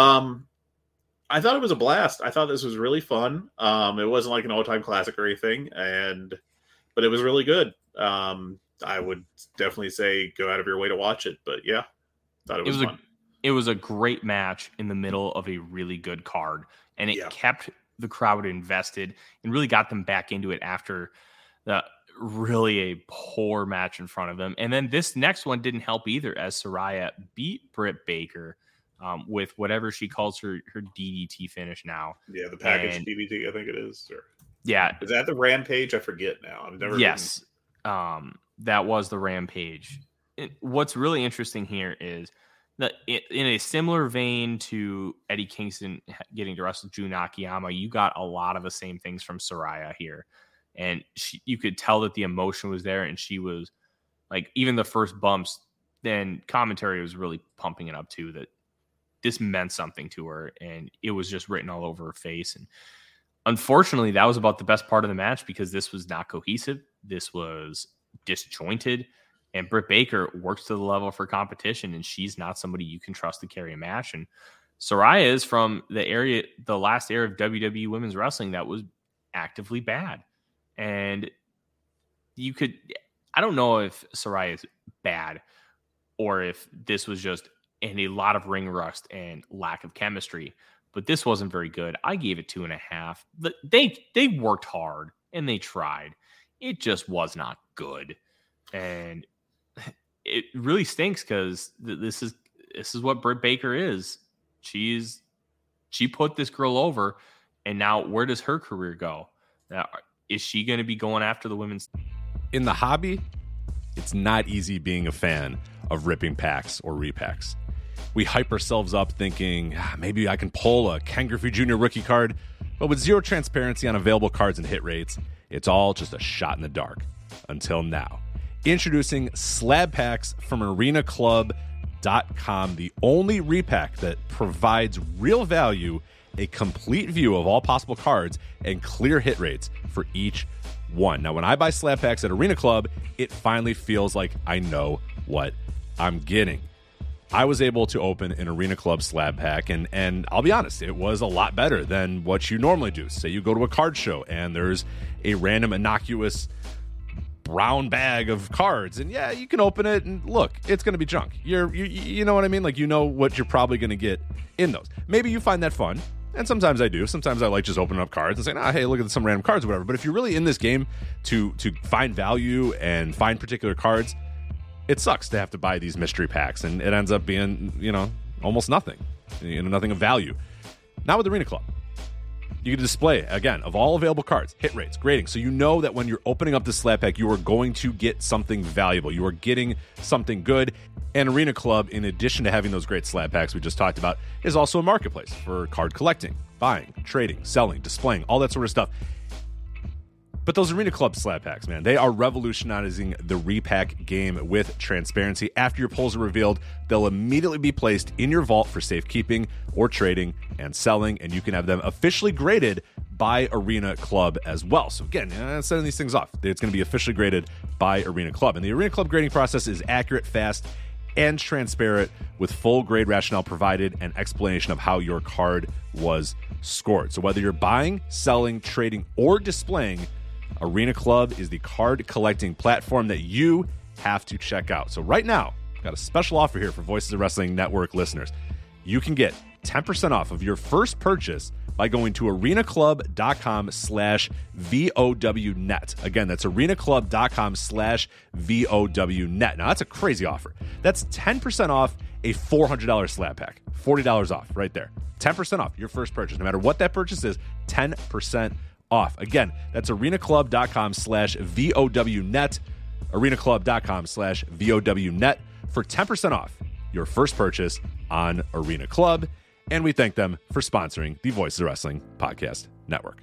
I thought it was a blast. I thought this was really fun. It wasn't like an all-time classic or anything, but it was really good. I would definitely say go out of your way to watch it. But yeah, thought it was fun.
It was a great match in the middle of a really good card, and it kept the crowd invested and really got them back into it after really a poor match in front of them. And then this next one didn't help either, as Saraya beat Britt Baker with whatever she calls her DDT finish now.
Yeah, the package DDT, I think it is.
Yeah.
Is that the Rampage? I forget now. I've never.
Yes. That was the Rampage. What's really interesting here is that in a similar vein to Eddie Kingston getting to wrestle Jun Akiyama, you got a lot of the same things from Saraya here. And you could tell that the emotion was there, and she was like, even the first bumps, then commentary was really pumping it up too, that this meant something to her, and it was just written all over her face. And unfortunately, that was about the best part of the match, because this was not cohesive. This was disjointed, and Britt Baker works to the level for competition, and she's not somebody you can trust to carry a match. And Saraya is from the last era of WWE women's wrestling that was actively bad. And I don't know if Saraya is bad or if this was just a lot of ring rust and lack of chemistry, but this wasn't very good. I gave it 2.5. They worked hard and they tried. It just was not good. And it really stinks, because this is what Britt Baker is. She put this girl over, and now where does her career go? Now, is she going to be going after the women's?
In the hobby, it's not easy being a fan of ripping packs or repacks. We hype ourselves up thinking, maybe I can pull a Ken Griffey Jr. rookie card. But with zero transparency on available cards and hit rates, it's all just a shot in the dark. Until now. Introducing Slab Packs from ArenaClub.com, the only repack that provides real value, a complete view of all possible cards, and clear hit rates for each one. Now, when I buy Slab Packs at Arena Club, it finally feels like I know what I'm getting. I was able to open an Arena Club Slab Pack, and I'll be honest, it was a lot better than what you normally do. Say you go to a card show, and there's a random innocuous brown bag of cards, and yeah, you can open it, and look, it's going to be junk. You know what I mean? Like, you know what you're probably going to get in those. Maybe you find that fun. And sometimes I do. Sometimes I like just opening up cards and saying, hey, look at some random cards or whatever. But if you're really in this game to find value and find particular cards, it sucks to have to buy these mystery packs. And it ends up being, almost nothing. Nothing of value. Not with Arena Club. You can display, again, of all available cards, hit rates, grading. So you know that when you're opening up this slab pack, you are going to get something valuable. You are getting something good. And Arena Club, in addition to having those great slab packs we just talked about, is also a marketplace for card collecting, buying, trading, selling, displaying, all that sort of stuff. But those Arena Club slab packs, man, they are revolutionizing the repack game with transparency. After your pulls are revealed, they'll immediately be placed in your vault for safekeeping or trading and selling, and you can have them officially graded by Arena Club as well. So again, sending these things off, it's going to be officially graded by Arena Club. And the Arena Club grading process is accurate, fast, and transparent, with full grade rationale provided and explanation of how your card was scored. So whether you're buying, selling, trading, or displaying, Arena Club is the card collecting platform that you have to check out. So right now, I've got a special offer here for Voices of Wrestling Network listeners. You can get 10% off of your first purchase by going to arenaclub.com/VOWnet. Again, that's arenaclub.com/VOWnet. Now, that's a crazy offer. That's 10% off a $400 slab pack. $40 off right there. 10% off your first purchase. No matter what that purchase is, 10% off. Again, that's arenaclub.com/VOWnet. arenaclub.com/VOWnet for 10% off your first purchase on Arena Club. And we thank them for sponsoring the Voices of Wrestling Podcast Network.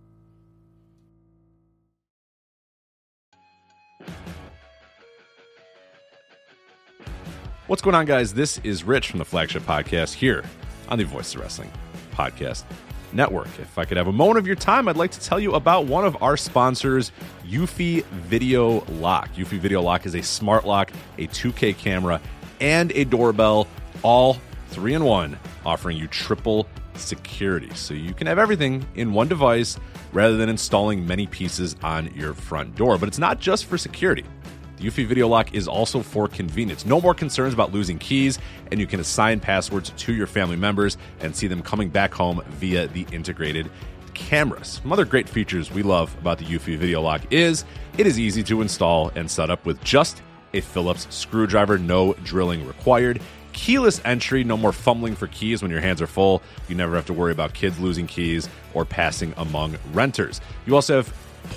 What's going on, guys? This is Rich from the Flagship Podcast here on the Voices of Wrestling Podcast Network. If I could have a moment of your time, I'd like to tell you about one of our sponsors, Eufy Video Lock. Eufy Video Lock is a smart lock, a 2K camera, and a doorbell, all 3-in-1, offering you triple security. So you can have everything in one device rather than installing many pieces on your front door. But it's not just for security. The Eufy Video Lock is also for convenience. No more concerns about losing keys, and you can assign passwords to your family members and see them coming back home via the integrated cameras. Some other great features we love about the Eufy Video Lock is it is easy to install and set up with just a Phillips screwdriver, no drilling required. Keyless entry, no more fumbling for keys when your hands are full. You never have to worry about kids losing keys or passing among renters. You also have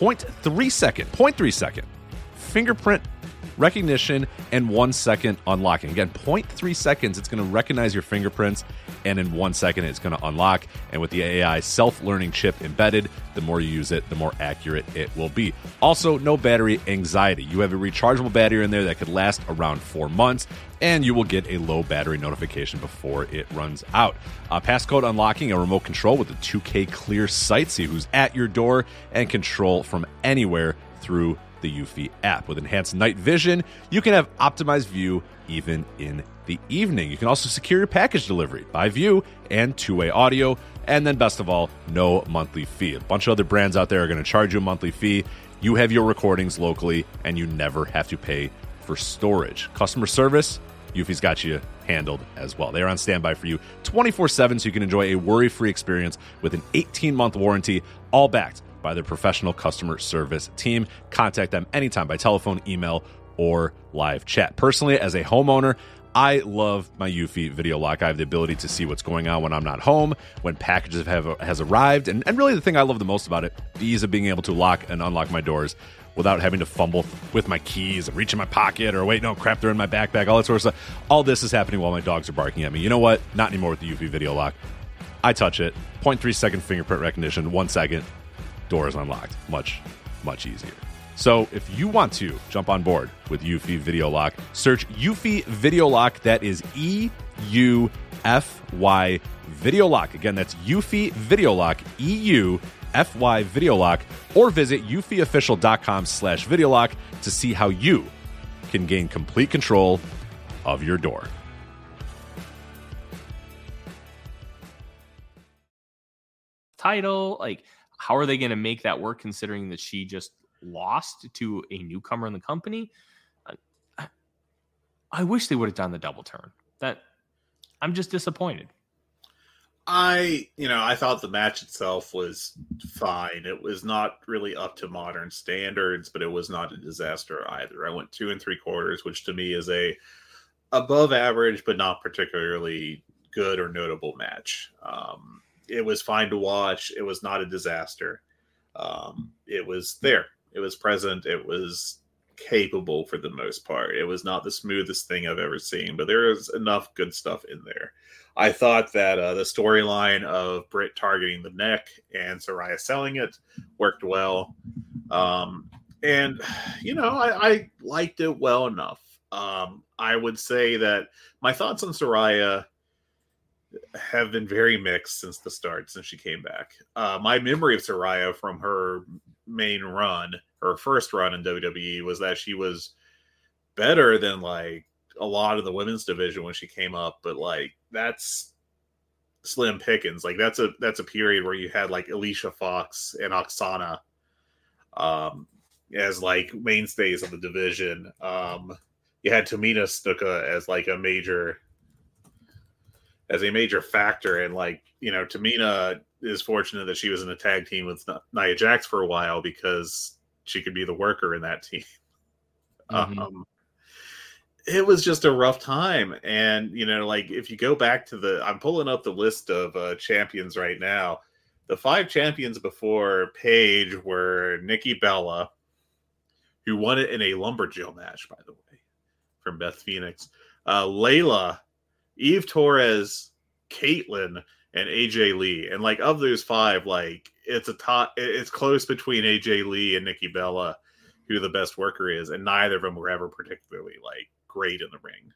0.3 second fingerprint recognition and 1 second unlocking. Again, 0.3 seconds, it's going to recognize your fingerprints, and in 1 second, it's going to unlock. And with the AI self-learning chip embedded, the more you use it, the more accurate it will be. Also, no battery anxiety. You have a rechargeable battery in there that could last around 4 months, and you will get a low battery notification before it runs out. Passcode unlocking, a remote control with a 2K clear sight, see who's at your door, and control from anywhere through the Eufy app. With enhanced night vision, you can have optimized view even in the evening. You can also secure your package delivery by view and two-way audio. And then best of all, no monthly fee. A bunch of other brands out there are going to charge you a monthly fee. You have your recordings locally, and you never have to pay for storage. Customer service, Eufy's got you handled as well. They're on standby for you 24/7, so you can enjoy a worry-free experience with an 18-month warranty, all backed by their professional customer service team. Contact them anytime by telephone, email, or live chat. Personally, as a homeowner, I love my Eufy Video Lock. I have the ability to see what's going on when I'm not home, when packages has arrived, and really the thing I love the most about it, the ease of being able to lock and unlock my doors without having to fumble with my keys and reach in my pocket or wait, no, crap, they're in my backpack, all that sort of stuff. All this is happening while my dogs are barking at me. You know what? Not anymore with the Eufy Video Lock. I touch it, 0.3 second fingerprint recognition, 1 second, door is unlocked. Much, much easier. So if you want to jump on board with Eufy Video Lock, search Eufy Video Lock. That is EUFY Video Lock. Again, that's Eufy Video Lock, EUFY Video Lock, or visit eufyofficial.com/video lock to see how you can gain complete control of your door.
Title, like, how are they going to make that work considering that she just lost to a newcomer in the company? I wish they would have done the double turn. I'm just disappointed.
I thought the match itself was fine. It was not really up to modern standards, but it was not a disaster either. I went 2 3/4, which to me is a above average, but not particularly good or notable match. It was fine to watch. It was not a disaster. It was there. It was present. It was capable for the most part. It was not the smoothest thing I've ever seen, but there is enough good stuff in there. I thought that the storyline of Britt targeting the neck and Saraya selling it worked well. And, I liked it well enough. I would say that my thoughts on Saraya have been very mixed since the start, since she came back. My memory of Saraya from her main run, her first run in WWE, was that she was better than like a lot of the women's division when she came up, but like that's slim pickings. Like that's a period where you had like Alicia Fox and Oksana as like mainstays of the division. You had Tamina Snuka as like a major factor, and like, Tamina is fortunate that she was in a tag team with Nia Jax for a while because she could be the worker in that team. Mm-hmm. It was just a rough time. And, like if you go back to I'm pulling up the list of champions right now. The 5 champions before Paige were Nikki Bella, who won it in a Lumberjill match, by the way, from Beth Phoenix. Layla, Eve Torres, Caitlyn, and AJ Lee. And like of those 5, like it's close between AJ Lee and Nikki Bella, who the best worker is, and neither of them were ever particularly like great in the ring.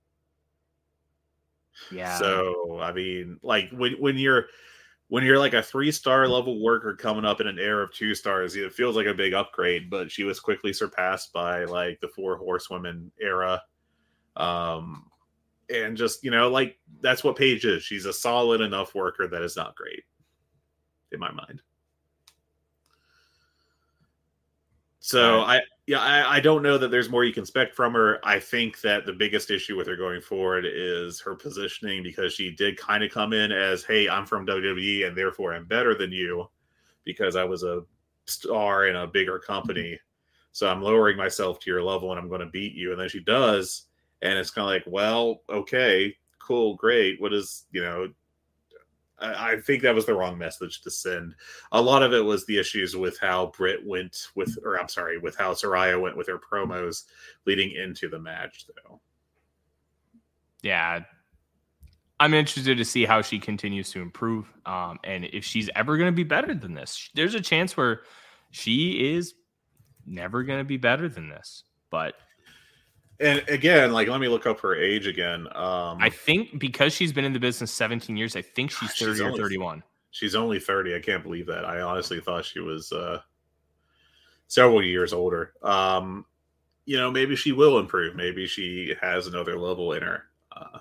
Yeah.
So I mean, like when you're like a 3-star level worker coming up in an era of 2 stars, it feels like a big upgrade, but she was quickly surpassed by like the 4 horsewomen era. And just, like that's what Paige is. She's a solid enough worker that is not great in my mind. So I don't know that there's more you can expect from her. I think that the biggest issue with her going forward is her positioning, because she did kind of come in as, hey, I'm from WWE and therefore I'm better than you because I was a star in a bigger company. So I'm lowering myself to your level and I'm going to beat you. And then she does. And it's kind of like, well, okay, cool, great. What is, I think that was the wrong message to send. A lot of it was the issues with how Britt went with how Saraya went with her promos leading into the match, though.
Yeah. I'm interested to see how she continues to improve. And if she's ever going to be better than this. There's a chance where she is never going to be better than this. But
and again, like, let me look up her age again.
I think because she's been in the business 17 years, I think she's 30 or 31.
She's only 30. I can't believe that. I honestly thought she was several years older. Maybe she will improve. Maybe she has another level in her.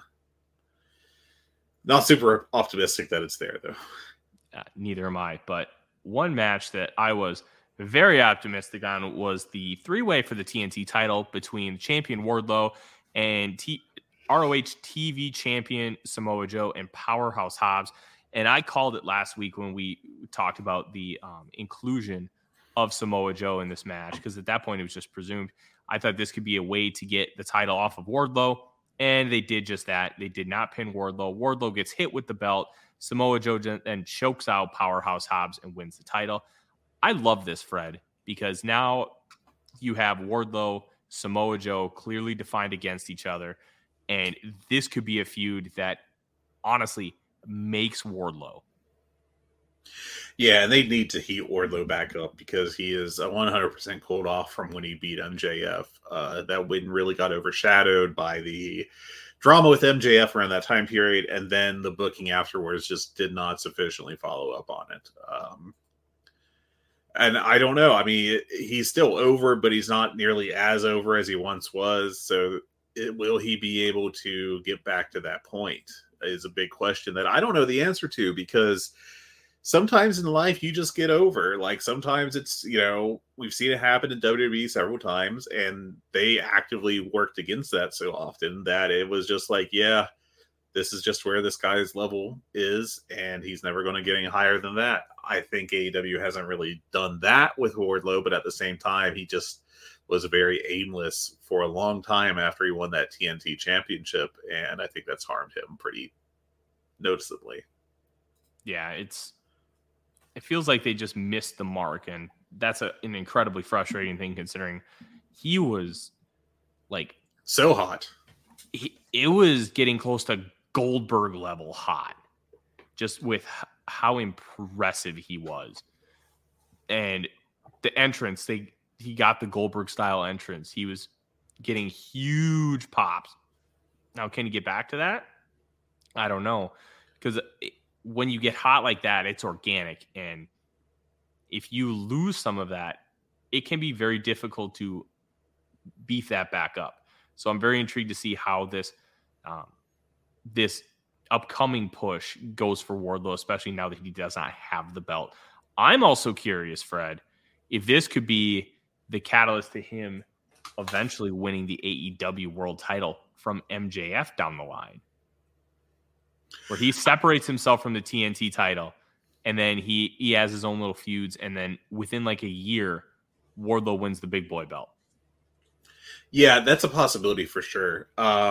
Not super optimistic that it's there, though.
Neither am I. But one match that I was very optimistic on was the 3-way for the TNT title between champion Wardlow and ROH TV champion Samoa Joe and Powerhouse Hobbs. And I called it last week when we talked about the inclusion of Samoa Joe in this match, because at that point it was just presumed. I thought this could be a way to get the title off of Wardlow, and they did just that. They did not pin Wardlow. Wardlow gets hit with the belt. Samoa Joe then chokes out Powerhouse Hobbs and wins the title. I love this, Fred, because now you have Wardlow, Samoa Joe clearly defined against each other. And this could be a feud that honestly makes Wardlow.
Yeah, and they need to heat Wardlow back up because he is 100% cooled off from when he beat MJF. That win really got overshadowed by the drama with MJF around that time period, and then the booking afterwards just did not sufficiently follow up on it. And I don't know. I mean, he's still over, but he's not nearly as over as he once was. So will he be able to get back to that point is a big question that I don't know the answer to, because sometimes in life you just get over. Like sometimes it's, we've seen it happen in WWE several times, and they actively worked against that so often that it was just like, yeah, this is just where this guy's level is, and he's never going to get any higher than that. I think AEW hasn't really done that with Wardlow, but at the same time, he just was very aimless for a long time after he won that TNT championship, and I think that's harmed him pretty noticeably.
Yeah, it feels like they just missed the mark, and that's an incredibly frustrating thing considering he was like
so hot.
It was getting close to Goldberg level hot, just with how impressive he was. And the entrance, he got the Goldberg style entrance. He was getting huge pops. Now, can he get back to that? I don't know, because when you get hot like that, it's organic, and if you lose some of that, it can be very difficult to beef that back up. So I'm very intrigued to see how this upcoming push goes for Wardlow, especially now that he does not have the belt. I'm also curious, Fred, if this could be the catalyst to him eventually winning the AEW world title from MJF down the line, where he separates himself from the TNT title, and then he has his own little feuds, and then within like a year, Wardlow wins the big boy belt.
Yeah, that's a possibility for sure.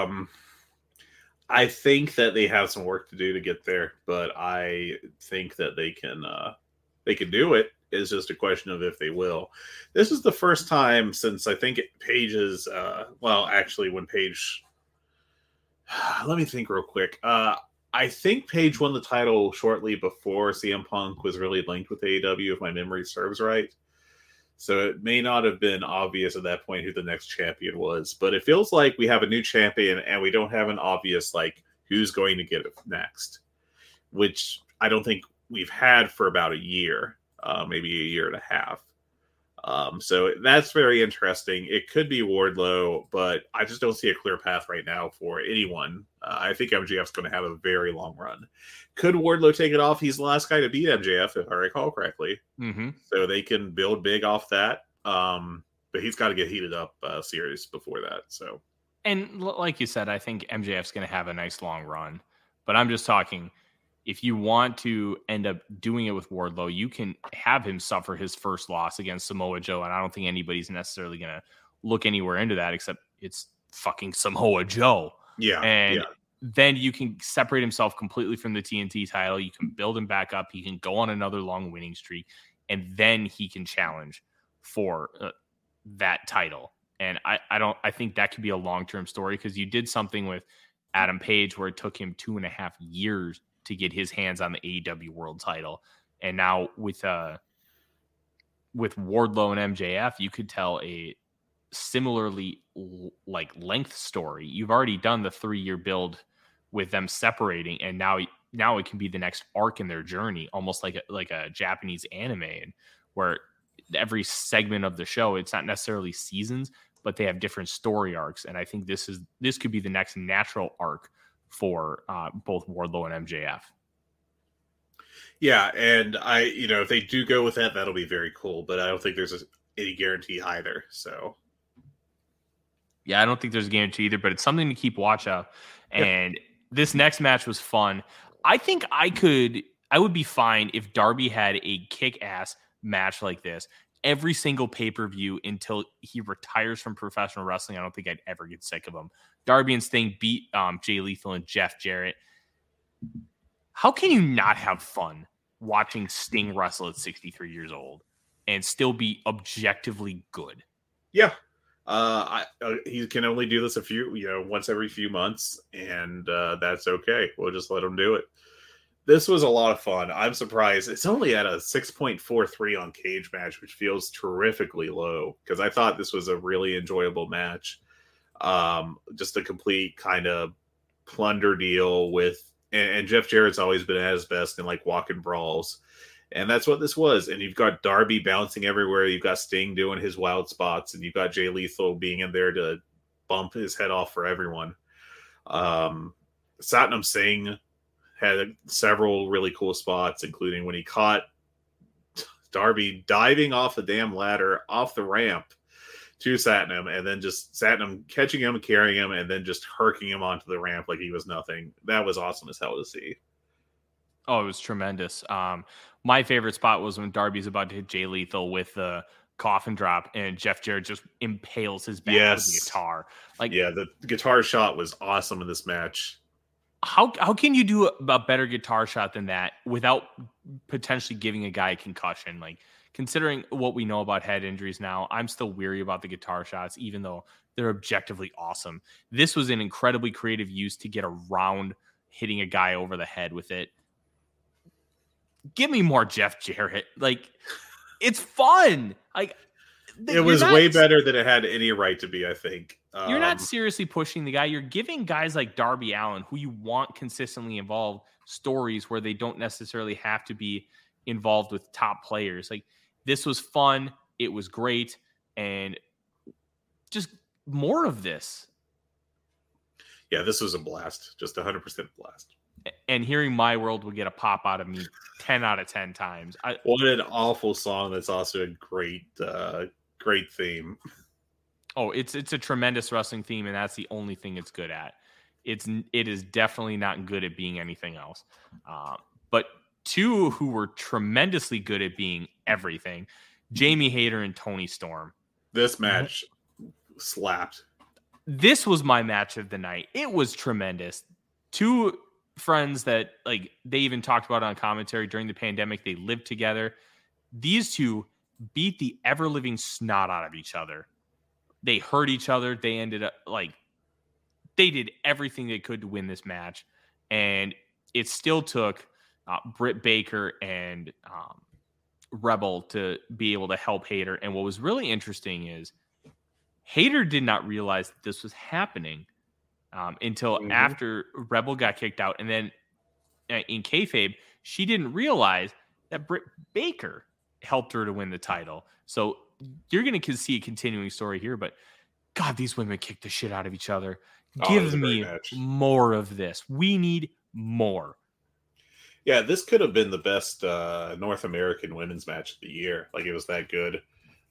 I think that they have some work to do to get there, but I think that they can do it. It's just a question of if they will. This is the first time since I think Paige's when Paige, let me think real quick. I think Paige won the title shortly before CM Punk was really linked with AEW, if my memory serves right. So it may not have been obvious at that point who the next champion was, but it feels like we have a new champion and we don't have an obvious, like, who's going to get it next, which I don't think we've had for about a year, maybe a year and a half. So that's very interesting. It could be Wardlow, but I just don't see a clear path right now for anyone. I think MJF's going to have a very long run. Could Wardlow take it off? He's the last guy to beat MJF, if I recall correctly.
Mm-hmm.
So they can build big off that. But he's got to get heated up serious before that. So,
and like you said, I think MJF's going to have a nice long run. But I'm just talking, if you want to end up doing it with Wardlow, you can have him suffer his first loss against Samoa Joe, and I don't think anybody's necessarily going to look anywhere into that except it's fucking Samoa Joe.
Yeah.
And then you can separate himself completely from the TNT title. You can build him back up. He can go on another long winning streak, and then he can challenge for that title. And I think that could be a long-term story, because you did something with Adam Page where it took him 2.5 years to get his hands on the AEW world title. And now with Wardlow and MJF, you could tell a similarly like length story. You've already done the 3-year build with them separating, and now it can be the next arc in their journey, almost like a Japanese anime, and where every segment of the show, it's not necessarily seasons, but they have different story arcs. And I think this could be the next natural arc for both Wardlow and MJF.
Yeah, and if they do go with that, that'll be very cool. But I don't think there's any guarantee either. So,
yeah, I don't think there's a guarantee either, but it's something to keep watch of. And this next match was fun. I think I would be fine if Darby had a kick-ass match like this every single pay-per-view until he retires from professional wrestling. I don't think I'd ever get sick of him. Darby and Sting beat Jay Lethal and Jeff Jarrett. How can you not have fun watching Sting wrestle at 63 years old and still be objectively good?
Yeah. He can only do this once every few months, and that's okay. We'll just let him do it. This was a lot of fun. I'm surprised. It's only at a 6.43 on Cage Match, which feels terrifically low because I thought this was a really enjoyable match. Just a complete kind of plunder deal with, and Jeff Jarrett's always been at his best in like walking brawls. And that's what this was. And you've got Darby bouncing everywhere. You've got Sting doing his wild spots, and you've got Jay Lethal being in there to bump his head off for everyone. Satnam Singh had several really cool spots, including when he caught Darby diving off the damn ladder off the ramp to Satnam, and then just Satnam catching him, carrying him, and then just herking him onto the ramp like he was nothing. That was awesome as hell to see.
Oh, it was tremendous. My favorite spot was when Darby's about to hit Jay Lethal with the coffin drop, and Jeff Jarrett just impales his back with the guitar. Like,
yeah, the guitar shot was awesome in this match.
How can you do a better guitar shot than that without potentially giving a guy a concussion? Like, considering what we know about head injuries now, I'm still weary about the guitar shots, even though they're objectively awesome. This was an incredibly creative use to get around hitting a guy over the head with it. Give me more Jeff Jarrett. Like, it's fun. Like,
it was way better than it had any right to be, I think.
You're not seriously pushing the guy. You're giving guys like Darby Allin, who you want consistently involved, stories where they don't necessarily have to be involved with top players. Like, this was fun. It was great. And just more of this.
Yeah, this was a blast. Just 100% blast.
And hearing My World would get a pop out of me 10 out of 10 times.
What an awful song. That's also a great theme.
Oh, it's a tremendous wrestling theme, and that's the only thing it's good at. It is definitely not good at being anything else. But two who were tremendously good at being everything, Jamie Hayter and Toni Storm.
This match slapped.
This was my match of the night. It was tremendous. Two friends that, like, they even talked about on commentary during the pandemic. They lived together. These two beat the ever-living snot out of each other. They hurt each other. They ended up, like, they did everything they could to win this match. And it still took Britt Baker and Rebel to be able to help Hayter. And what was really interesting is Hayter did not realize that this was happening until after Rebel got kicked out. And then in kayfabe, she didn't realize that Britt Baker helped her to win the title. So you're going to see a continuing story here, but God, these women kick the shit out of each other. Give me more of this. We need more.
Yeah, this could have been the best North American women's match of the year. Like, it was that good.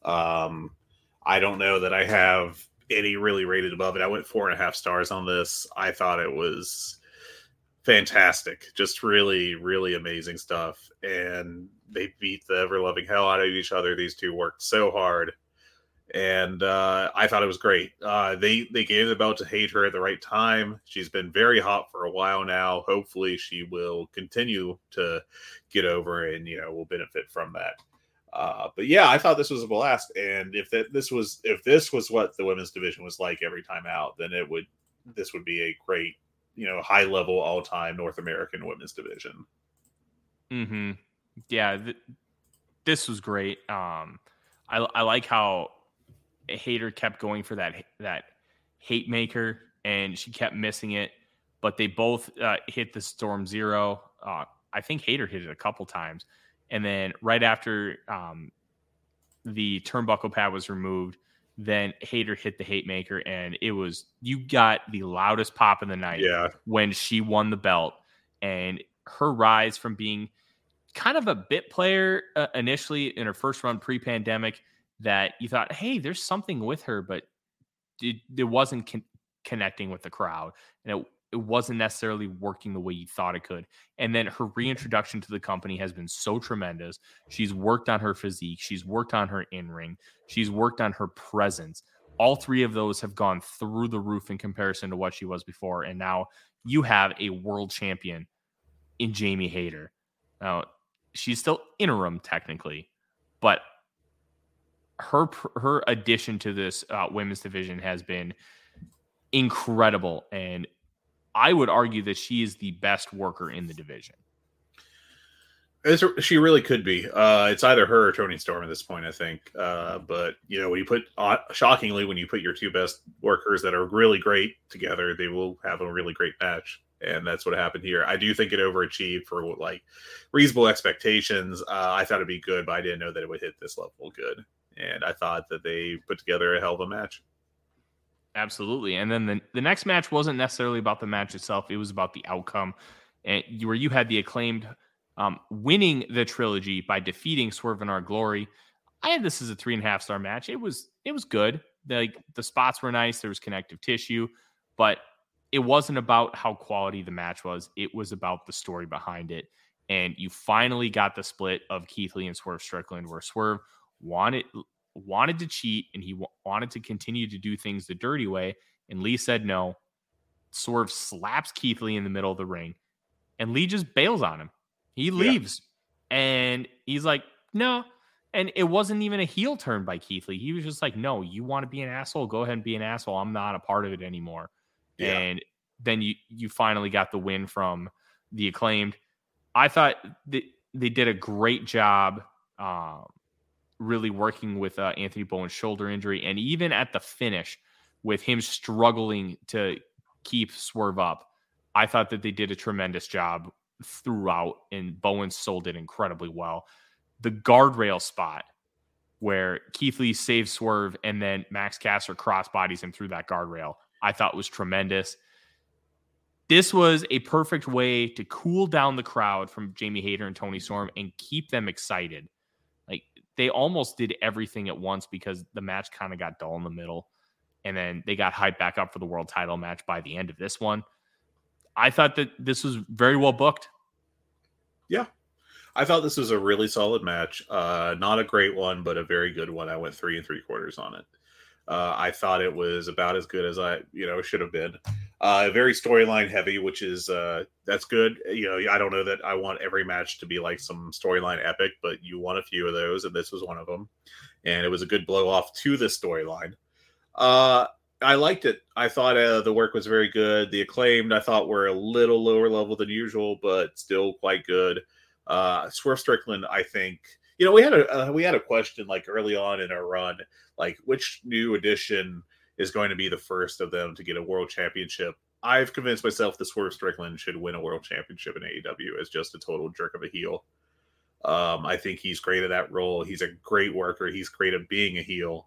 I don't know that I have any really rated above it. I went 4.5 stars on this. I thought it was fantastic. Just really, really amazing stuff. And they beat the ever-loving hell out of each other. These two worked so hard. And I thought it was great. They gave the belt to Hayter at the right time. She's been very hot for a while now. Hopefully she will continue to get over and, will benefit from that. But yeah, I thought this was a blast. And if this was what the women's division was like every time out, then this would be a great, high level all time North American women's division.
Mm-hmm. Yeah. This was great. I like how Hayter kept going for that hate maker, and she kept missing it, but they both hit the Storm Zero. I think Hayter hit it a couple times. And then right after the turnbuckle pad was removed, then Hayter hit the hate maker, and you got the loudest pop in the night when she won the belt. And her rise from being kind of a bit player initially in her first run pre-pandemic, that you thought, hey, there's something with her, but it wasn't connecting with the crowd, and it wasn't necessarily working the way you thought it could. And then her reintroduction to the company has been so tremendous. She's worked on her physique. She's worked on her in-ring. She's worked on her presence. All three of those have gone through the roof in comparison to what she was before. And now you have a world champion in Jamie Hayter. Now, she's still interim technically, but her addition to this women's division has been incredible. And I would argue that she is the best worker in the division.
She really could be. It's either her or Toni Storm at this point, I think. But when you put shockingly, when you put your two best workers that are really great together, they will have a really great match, and that's what happened here. I do think it overachieved for like reasonable expectations. I thought it'd be good, but I didn't know that it would hit this level good, and I thought that they put together a hell of a match.
Absolutely. And then the next match wasn't necessarily about the match itself; it was about the outcome, and where you had the Acclaimed winning the trilogy by defeating Swerve in Our Glory. I had this as a 3.5-star match. It was good. The spots were nice. There was connective tissue, but it wasn't about how quality the match was. It was about the story behind it. And you finally got the split of Keith Lee and Swerve Strickland, where Swerve wanted to cheat and he wanted to continue to do things the dirty way. And Lee said no. Swerve slaps Keith Lee in the middle of the ring, and Lee just bails on him. He leaves, and he's like, no. And it wasn't even a heel turn by Keith Lee. He was just like, no, you want to be an asshole? Go ahead and be an asshole. I'm not a part of it anymore. Yeah. And then you finally got the win from the Acclaimed. I thought they did a great job really working with Anthony Bowen's shoulder injury. And even at the finish, with him struggling to keep Swerve up, I thought that they did a tremendous job throughout, and Bowen sold it incredibly well. The guardrail spot where Keith Lee saves Swerve and then Max Caster crossbodies him through that guardrail, I thought was tremendous. This was a perfect way to cool down the crowd from Jamie Hayter and Toni Storm and keep them excited. Like, they almost did everything at once because the match kind of got dull in the middle, and then they got hyped back up for the world title match by the end of this one. I thought that this was very well booked.
Yeah. I thought this was a really solid match. Not a great one, but a very good one. I went 3 3/4 on it. I thought it was about as good as I should have been. Very storyline heavy, which is that's good. I don't know that I want every match to be like some storyline epic, but you want a few of those, and this was one of them. And it was a good blow off to the storyline. I liked it. I thought the work was very good. The Acclaimed, I thought, were a little lower level than usual, but still quite good. Swerve Strickland, I think, we had a question like early on in our run, like which new edition is going to be the first of them to get a world championship. I've convinced myself that Swerve Strickland should win a world championship in AEW as just a total jerk of a heel. I think he's great at that role. He's a great worker. He's great at being a heel.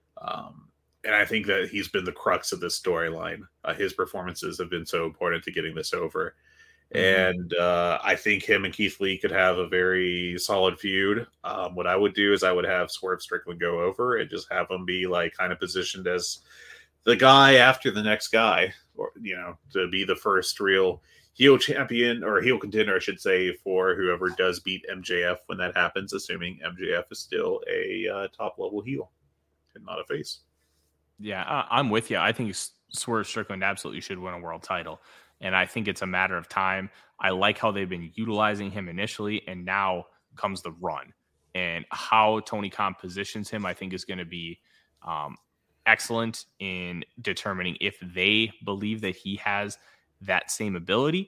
And I think that he's been the crux of this storyline. His performances have been so important to getting this over. And I think him and Keith Lee could have a very solid feud. What I would do is I would have Swerve Strickland go over and just have him be like kind of positioned as the guy after the next guy, or to be the first real heel champion or heel contender, I should say, for whoever does beat MJF when that happens, assuming MJF is still a top level heel and not a face.
Yeah, I'm with you. I think Swerve Strickland absolutely should win a world title. And I think it's a matter of time. I like how they've been utilizing him initially, and now comes the run. And how Tony Khan positions him, I think, is going to be excellent in determining if they believe that he has that same ability.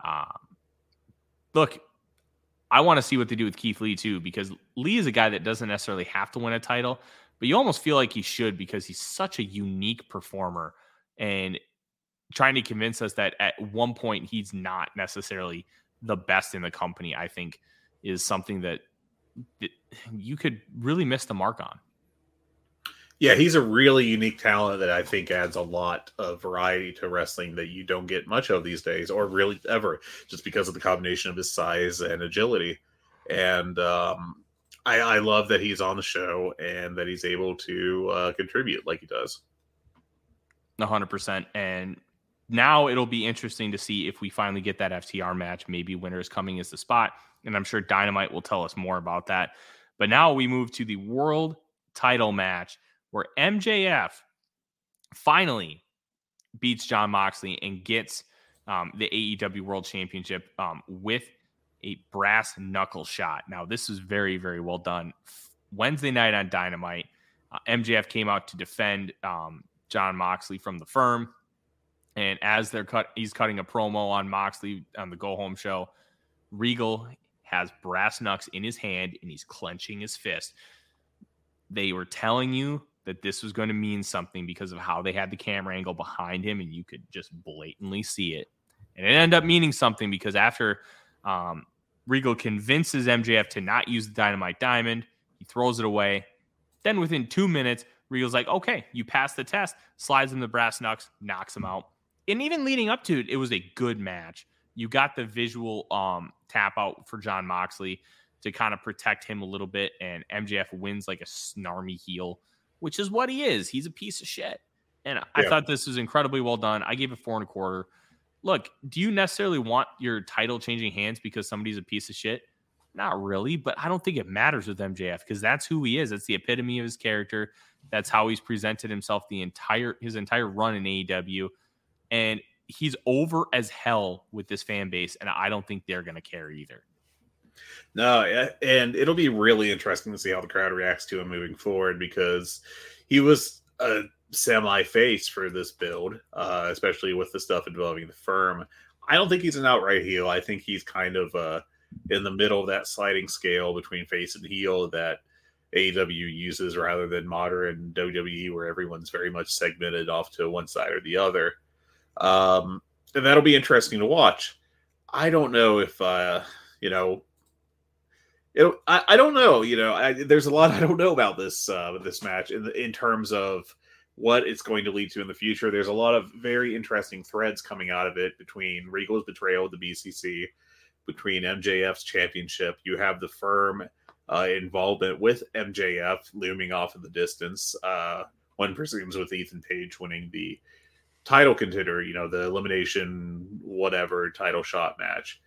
Look, I want to see what they do with Keith Lee, too, because Lee is a guy that doesn't necessarily have to win a title, but you almost feel like he should because he's such a unique performer. And trying to convince us that at one point he's not necessarily the best in the company, I think, is something that you could really miss the mark on.
Yeah, he's a really unique talent that I think adds a lot of variety to wrestling that you don't get much of these days, or really ever, just because of the combination of his size and agility. And I love that he's on the show and that he's able to contribute like he does.
100%. And now it'll be interesting to see if we finally get that FTR match. Maybe Winter is Coming is the spot, and I'm sure Dynamite will tell us more about that. But now we move to the world title match where MJF finally beats Jon Moxley and gets the AEW World Championship with a brass knuckle shot. Now, this is very, very well done. Wednesday night on Dynamite, MJF came out to defend Jon Moxley from the Firm. And as he's cutting a promo on Moxley on the Go Home show, Regal has brass knucks in his hand and he's clenching his fist. They were telling you that this was going to mean something because of how they had the camera angle behind him, and you could just blatantly see it. And it ended up meaning something because after Regal convinces MJF to not use the Dynamite Diamond, he throws it away. Then within 2 minutes, Regal's like, okay, you passed the test, slides him the brass knucks, knocks him out. And even leading up to it, it was a good match. You got the visual tap out for Jon Moxley to kind of protect him a little bit, and MJF wins like a snarmy heel, which is what he is. He's a piece of shit. And I thought this was incredibly well done. I gave it 4.25. Look, do you necessarily want your title changing hands because somebody's a piece of shit? Not really, but I don't think it matters with MJF because that's who he is. That's the epitome of his character. That's how he's presented himself his entire run in AEW. And he's over as hell with this fan base, and I don't think they're going to care either.
No, and it'll be really interesting to see how the crowd reacts to him moving forward because he was a semi-face for this build, especially with the stuff involving the firm. I don't think he's an outright heel. I think he's kind of in the middle of that sliding scale between face and heel that AEW uses rather than modern WWE where everyone's very much segmented off to one side or the other. And that'll be interesting to watch. I don't know if, I don't know. There's a lot I don't know about this match in terms of what it's going to lead to in the future. There's a lot of very interesting threads coming out of it between Regal's betrayal of the BCC, between MJF's championship. You have the firm involvement with MJF looming off in the distance. One presumes with Ethan Page winning the title contender, the elimination, whatever title shot match.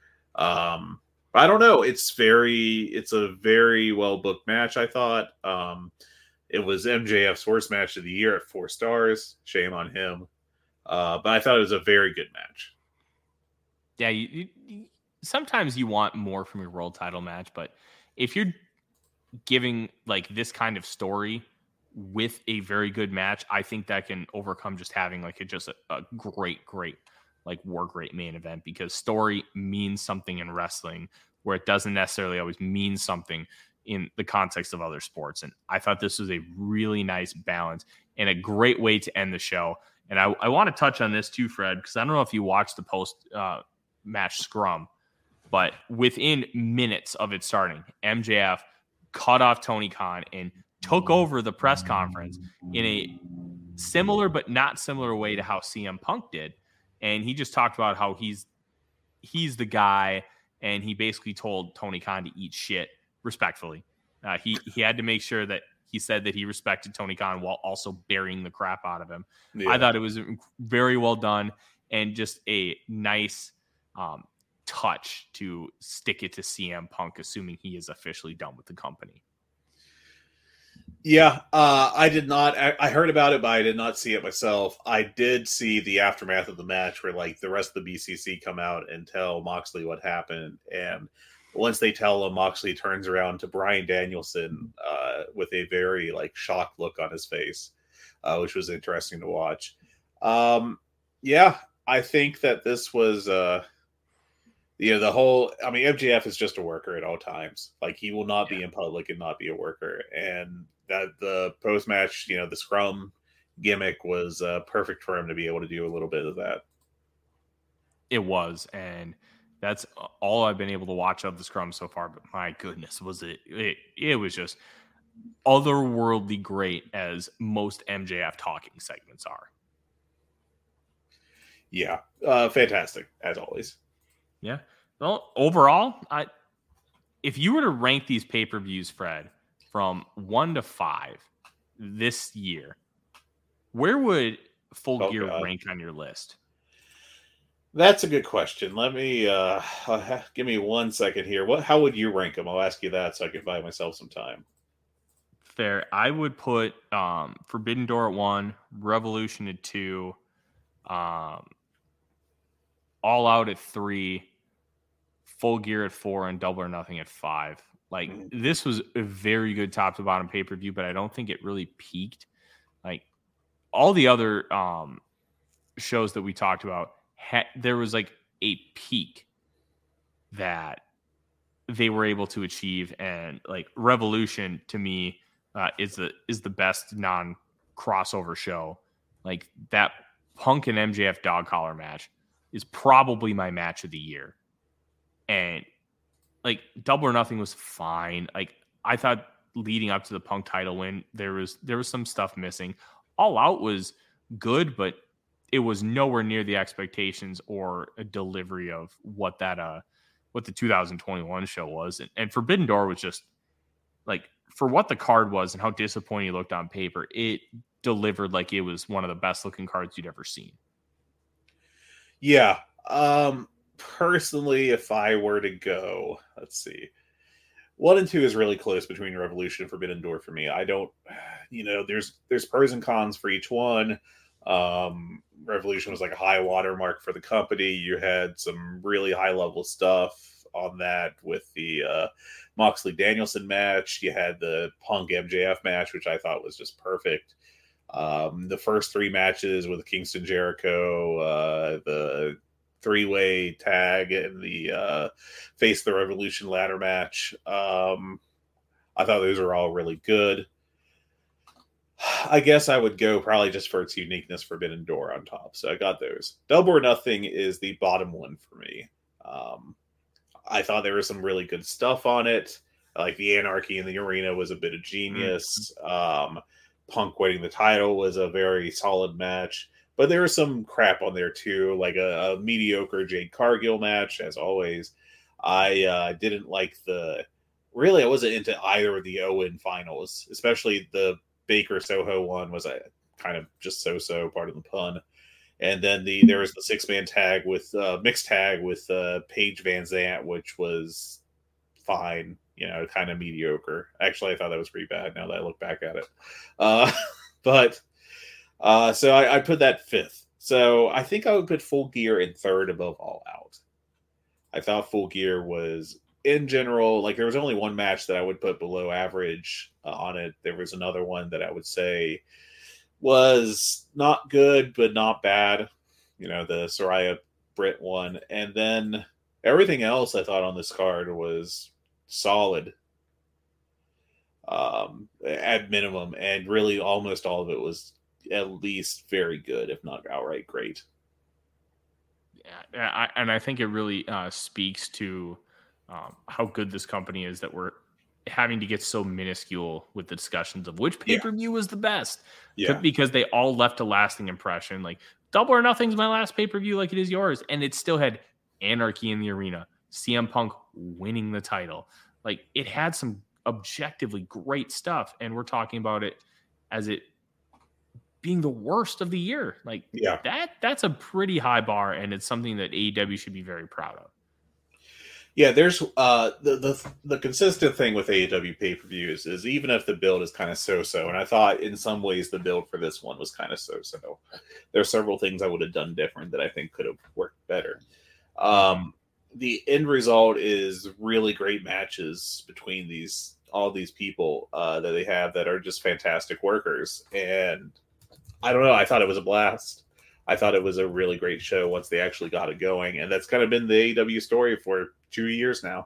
I don't know. It's a very well booked match. I thought it was MJF's worst match of the year at 4 stars. Shame on him. But I thought it was a very good match.
Yeah. You sometimes you want more from your world title match, but if you're giving like this kind of story with a very good match, I think that can overcome just having like a great like great main event, because story means something in wrestling where it doesn't necessarily always mean something in the context of other sports. And I thought this was a really nice balance and a great way to end the show. And I want to touch on this too, Fred, because I don't know if you watched the post match scrum, but within minutes of it starting, MJF cut off Tony Khan and took over the press conference in a similar but not similar way to how CM Punk did. And he just talked about how he's the guy, and he basically told Tony Khan to eat shit respectfully. He had to make sure that he said that he respected Tony Khan while also burying the crap out of him. Yeah. I thought it was very well done and just a nice touch to stick it to CM Punk, assuming he is officially done with the company.
Yeah, I did not. I heard about it, but I did not see it myself. I did see the aftermath of the match where like the rest of the BCC come out and tell Moxley what happened. And once they tell him, Moxley turns around to Bryan Danielson with a very like shocked look on his face, which was interesting to watch. Yeah, I think that this was, the whole, MJF is just a worker at all times. Like he will not be in public and not be a worker. And that the post-match, the scrum gimmick was perfect for him to be able to do a little bit of that.
It was, and that's all I've been able to watch of the scrum so far. But my goodness, was it was just otherworldly great, as most MJF talking segments are.
Yeah, fantastic as always.
Yeah. Well, overall, if you were to rank these pay-per-views, Fred, from 1 to 5 this year, where would Full Gear rank on your list?
That's a good question. Let me give me 1 second here. How would you rank them? I'll ask you that so I can buy myself some time.
Fair. I would put Forbidden Door at 1, Revolution at 2, All Out at 3, Full Gear at 4, and Double or Nothing at 5. Like, this was a very good top to bottom pay-per-view, but I don't think it really peaked. Like, all the other shows that we talked about, there was like a peak that they were able to achieve. And like Revolution to me is the best non-crossover show. Like that Punk and MJF dog collar match is probably my match of the year. And like Double or Nothing was fine. Like I thought leading up to the Punk title win, there was some stuff missing. All Out was good, but it was nowhere near the expectations or a delivery of what the 2021 show was. And Forbidden Door was just like, for what the card was and how disappointing it looked on paper, it delivered like it was one of the best looking cards you'd ever seen.
Yeah. Personally, if I were to go, let's see. 1 and 2 is really close between Revolution and Forbidden Door for me. I don't, there's pros and cons for each one. Revolution was like a high watermark for the company. You had some really high level stuff on that with the Moxley Danielson match. You had the Punk MJF match, which I thought was just perfect. The first 3 matches with Kingston Jericho, the 3-way tag and the Face the Revolution ladder match. I thought those were all really good. I guess I would go probably just for its uniqueness, Forbidden Door on top. So I got those. Double or Nothing is the bottom one for me. I thought there was some really good stuff on it. Like the Anarchy in the Arena was a bit of genius. Punk winning the title was a very solid match. But there was some crap on there too, like a mediocre Jade Cargill match, as always. I didn't like I wasn't into either of the Owen finals, especially the Baker Soho one was a kind of just so, pardon the pun. And then there was the 6-man tag with mixed tag with Paige Van Zant, which was fine, kind of mediocre. Actually, I thought that was pretty bad now that I look back at it. So I put that 5th. So I think I would put Full Gear in 3rd above All Out. I thought Full Gear was, in general, like there was only one match that I would put below average on it. There was another one that I would say was not good, but not bad. The Soraya Britt one. And then everything else I thought on this card was solid. At minimum. And really almost all of it was at least very good, if not outright great.
Yeah, and I think it really speaks to how good this company is that we're having to get so minuscule with the discussions of which pay-per-view was the best.
Yeah.
Because they all left a lasting impression. Like Double or Nothing's my last pay-per-view like it is yours. And it still had Anarchy in the Arena, CM Punk winning the title. Like it had some objectively great stuff. And we're talking about it as it being the worst of the year. Like that's a pretty high bar. And it's something that AEW should be very proud of.
Yeah, there's the consistent thing with AEW pay-per-views is even if the build is kind of so-so, and I thought in some ways the build for this one was kind of so-so. There are several things I would have done different that I think could have worked better. The end result is really great matches between all these people that they have that are just fantastic workers. And I don't know, I thought it was a blast. I thought it was a really great show once they actually got it going. And that's kind of been the AEW story for 2 years now.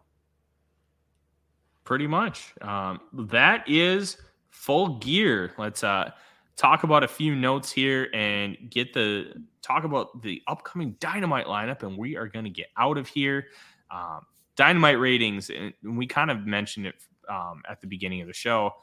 Pretty much. That is Full Gear. Let's talk about a few notes here and talk about the upcoming Dynamite lineup. And we are going to get out of here. Dynamite ratings, and we kind of mentioned it at the beginning of the show,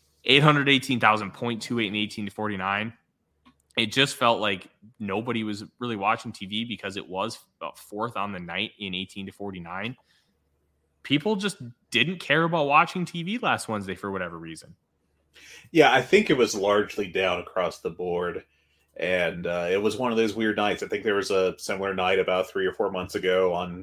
818,000.28 and 18 to 49. It just felt like nobody was really watching TV because it was fourth on the night in 18 to 49. People just didn't care about watching TV last Wednesday for whatever reason.
Yeah, I think it was largely down across the board. And it was one of those weird nights. I think there was a similar night about 3 or 4 months ago on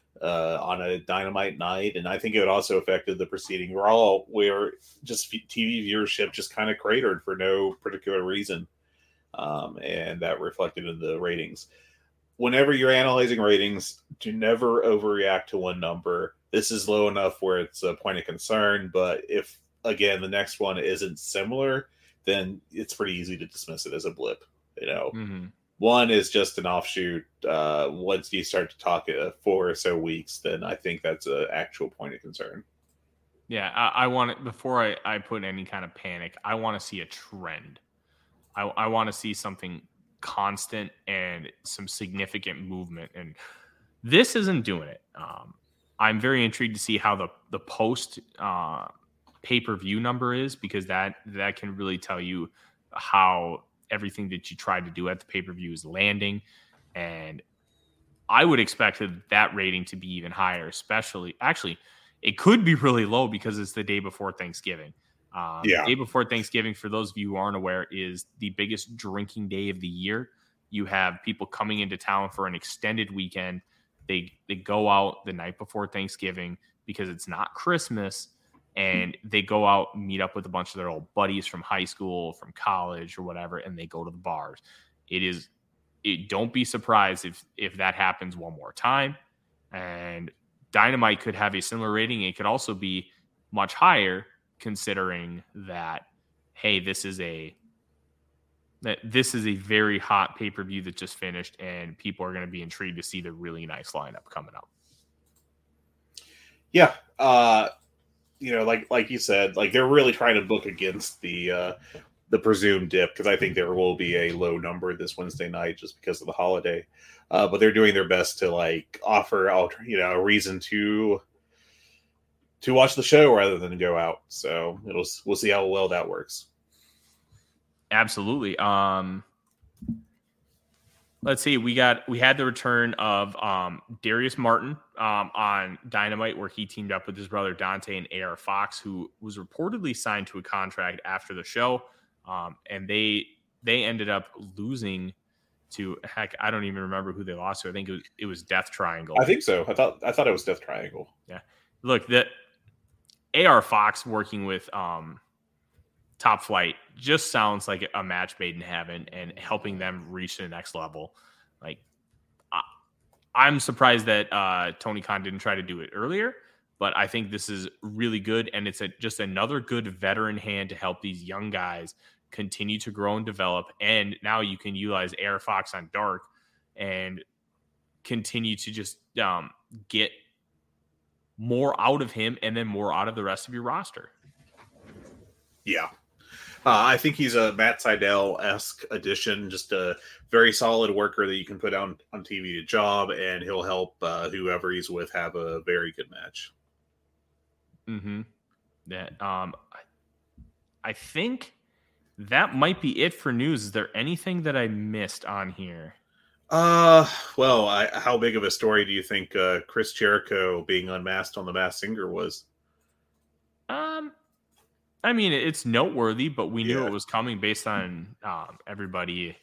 a Dynamite night. And I think it also affected the preceding Raw, where just TV viewership just kind of cratered for no particular reason. And that reflected in the ratings. Whenever you're analyzing ratings, do never overreact to one number. This is low enough where it's a point of concern, but if, again, the next one isn't similar, then it's pretty easy to dismiss it as a blip. one is just an offshoot. Once you start to talk 4 or so weeks, then I think that's an actual point of concern.
Yeah, I want it before I put any kind of panic. I want to see a trend. I want to see something constant and some significant movement, and this isn't doing it. I'm very intrigued to see how the post pay-per-view number is, because that can really tell you how everything that you tried to do at the pay-per-view is landing. And I would expect that rating to be even higher, especially actually it could be really low because it's the day before Thanksgiving. Day before Thanksgiving, for those of you who aren't aware, is the biggest drinking day of the year. You have people coming into town for an extended weekend. They go out the night before Thanksgiving because it's not Christmas, and they go out and meet up with a bunch of their old buddies from high school, from college, or whatever, and they go to the bars. Don't be surprised if that happens one more time. And Dynamite could have a similar rating. It could also be much higher, considering that, hey, this is a very hot pay-per-view that just finished, and people are going to be intrigued to see the really nice lineup coming up.
Yeah. Like you said, like they're really trying to book against the presumed dip, because I think there will be a low number this Wednesday night just because of the holiday. But they're doing their best to like offer a reason to watch the show rather than go out. So we'll see how well that works.
Absolutely. Let's see. We had the return of Darius Martin on Dynamite, where he teamed up with his brother Dante and AR Fox, who was reportedly signed to a contract after the show. And they ended up losing to, heck, I don't even remember who they lost to. I think it was Death Triangle.
I think so. I thought it was Death Triangle.
Yeah. Look, the AR Fox working with Top Flight just sounds like a match made in heaven, and helping them reach the next level. Like, I'm surprised that Tony Khan didn't try to do it earlier, but I think this is really good, and it's just another good veteran hand to help these young guys continue to grow and develop. And now you can utilize AR Fox on Dark and continue to just get more out of him, and then more out of the rest of your roster.
Yeah. I think he's a Matt Sydal-esque addition, just a very solid worker that you can put on TV to job, and he'll help whoever he's with have a very good match.
Mm-hmm. That I think that might be it for news. Is there anything that I missed on here?
Well, how big of a story do you think Chris Jericho being unmasked on The Masked Singer was?
I mean, it's noteworthy, but we knew it was coming based on everybody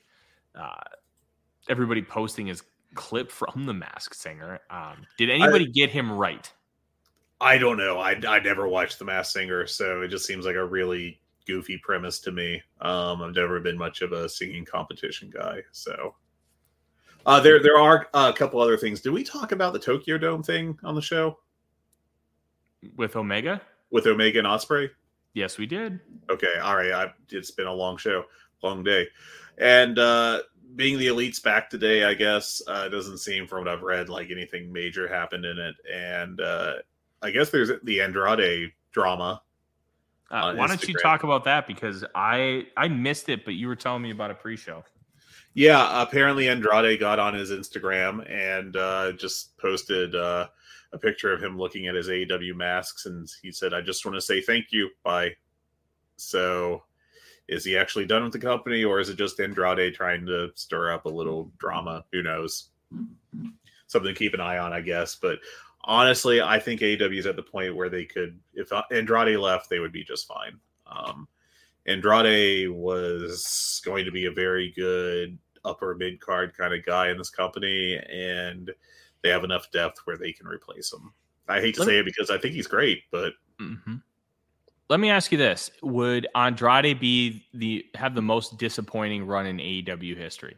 posting his clip from The Masked Singer. Did anybody get him right?
I don't know. I never watched The Masked Singer, so it just seems like a really goofy premise to me. I've never been much of a singing competition guy, so. There are a couple other things. Did we talk about the Tokyo Dome thing on the show?
With Omega?
With Omega and Ospreay?
Yes, we did.
Okay, all right. It's been a long day. And being the Elite's back today, I guess, doesn't seem, from what I've read, like anything major happened in it. And I guess there's the Andrade drama.
Why don't you talk about that? Because I missed it, but you were telling me about a pre-show.
Yeah, apparently Andrade got on his Instagram and just posted a picture of him looking at his AEW masks, and he said, "I just want to say thank you, bye." So, is he actually done with the company, or is it just Andrade trying to stir up a little drama? Who knows? Something to keep an eye on, I guess. But honestly, I think AEW is at the point where they could, if Andrade left, they would be just fine. Andrade was going to be a very good upper mid card kind of guy in this company, and they have enough depth where they can replace him. I hate to say it because I think he's great, but
let me ask you this: would Andrade have the most disappointing run in AEW history?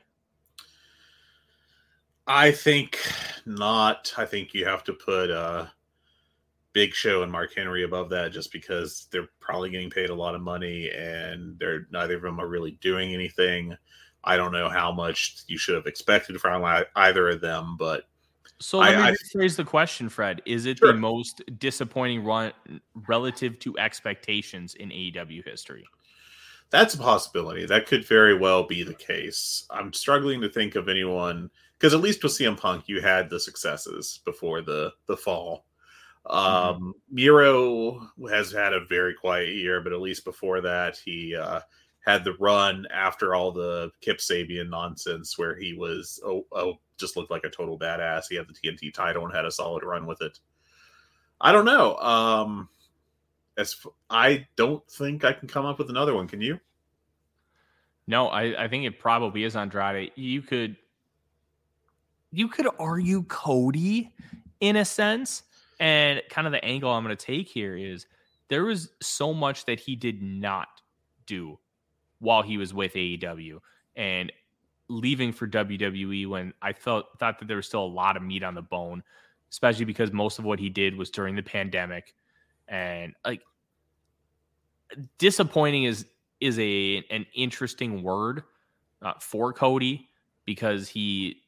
I think not. I think you have to put Big Show and Mark Henry above that, just because they're probably getting paid a lot of money and neither of them are really doing anything. I don't know how much you should have expected from either of them, but
so let me rephrase the question, Fred. Is it
Sure.
the most disappointing run relative to expectations in AEW history?
That's a possibility. That could very well be the case. I'm struggling to think of anyone, because at least with CM Punk, you had the successes before the fall. Miro has had a very quiet year, but at least before that, he had the run after all the Kip Sabian nonsense where he was just looked like a total badass. He had the TNT title and had a solid run with it. I don't know. I don't think I can come up with another one. Can you?
No, I think it probably is Andrade. You could argue Cody in a sense, and kind of the angle I'm going to take here is there was so much that he did not do while he was with AEW and leaving for WWE when I thought that there was still a lot of meat on the bone, especially because most of what he did was during the pandemic. And like, disappointing is an interesting word for Cody, because he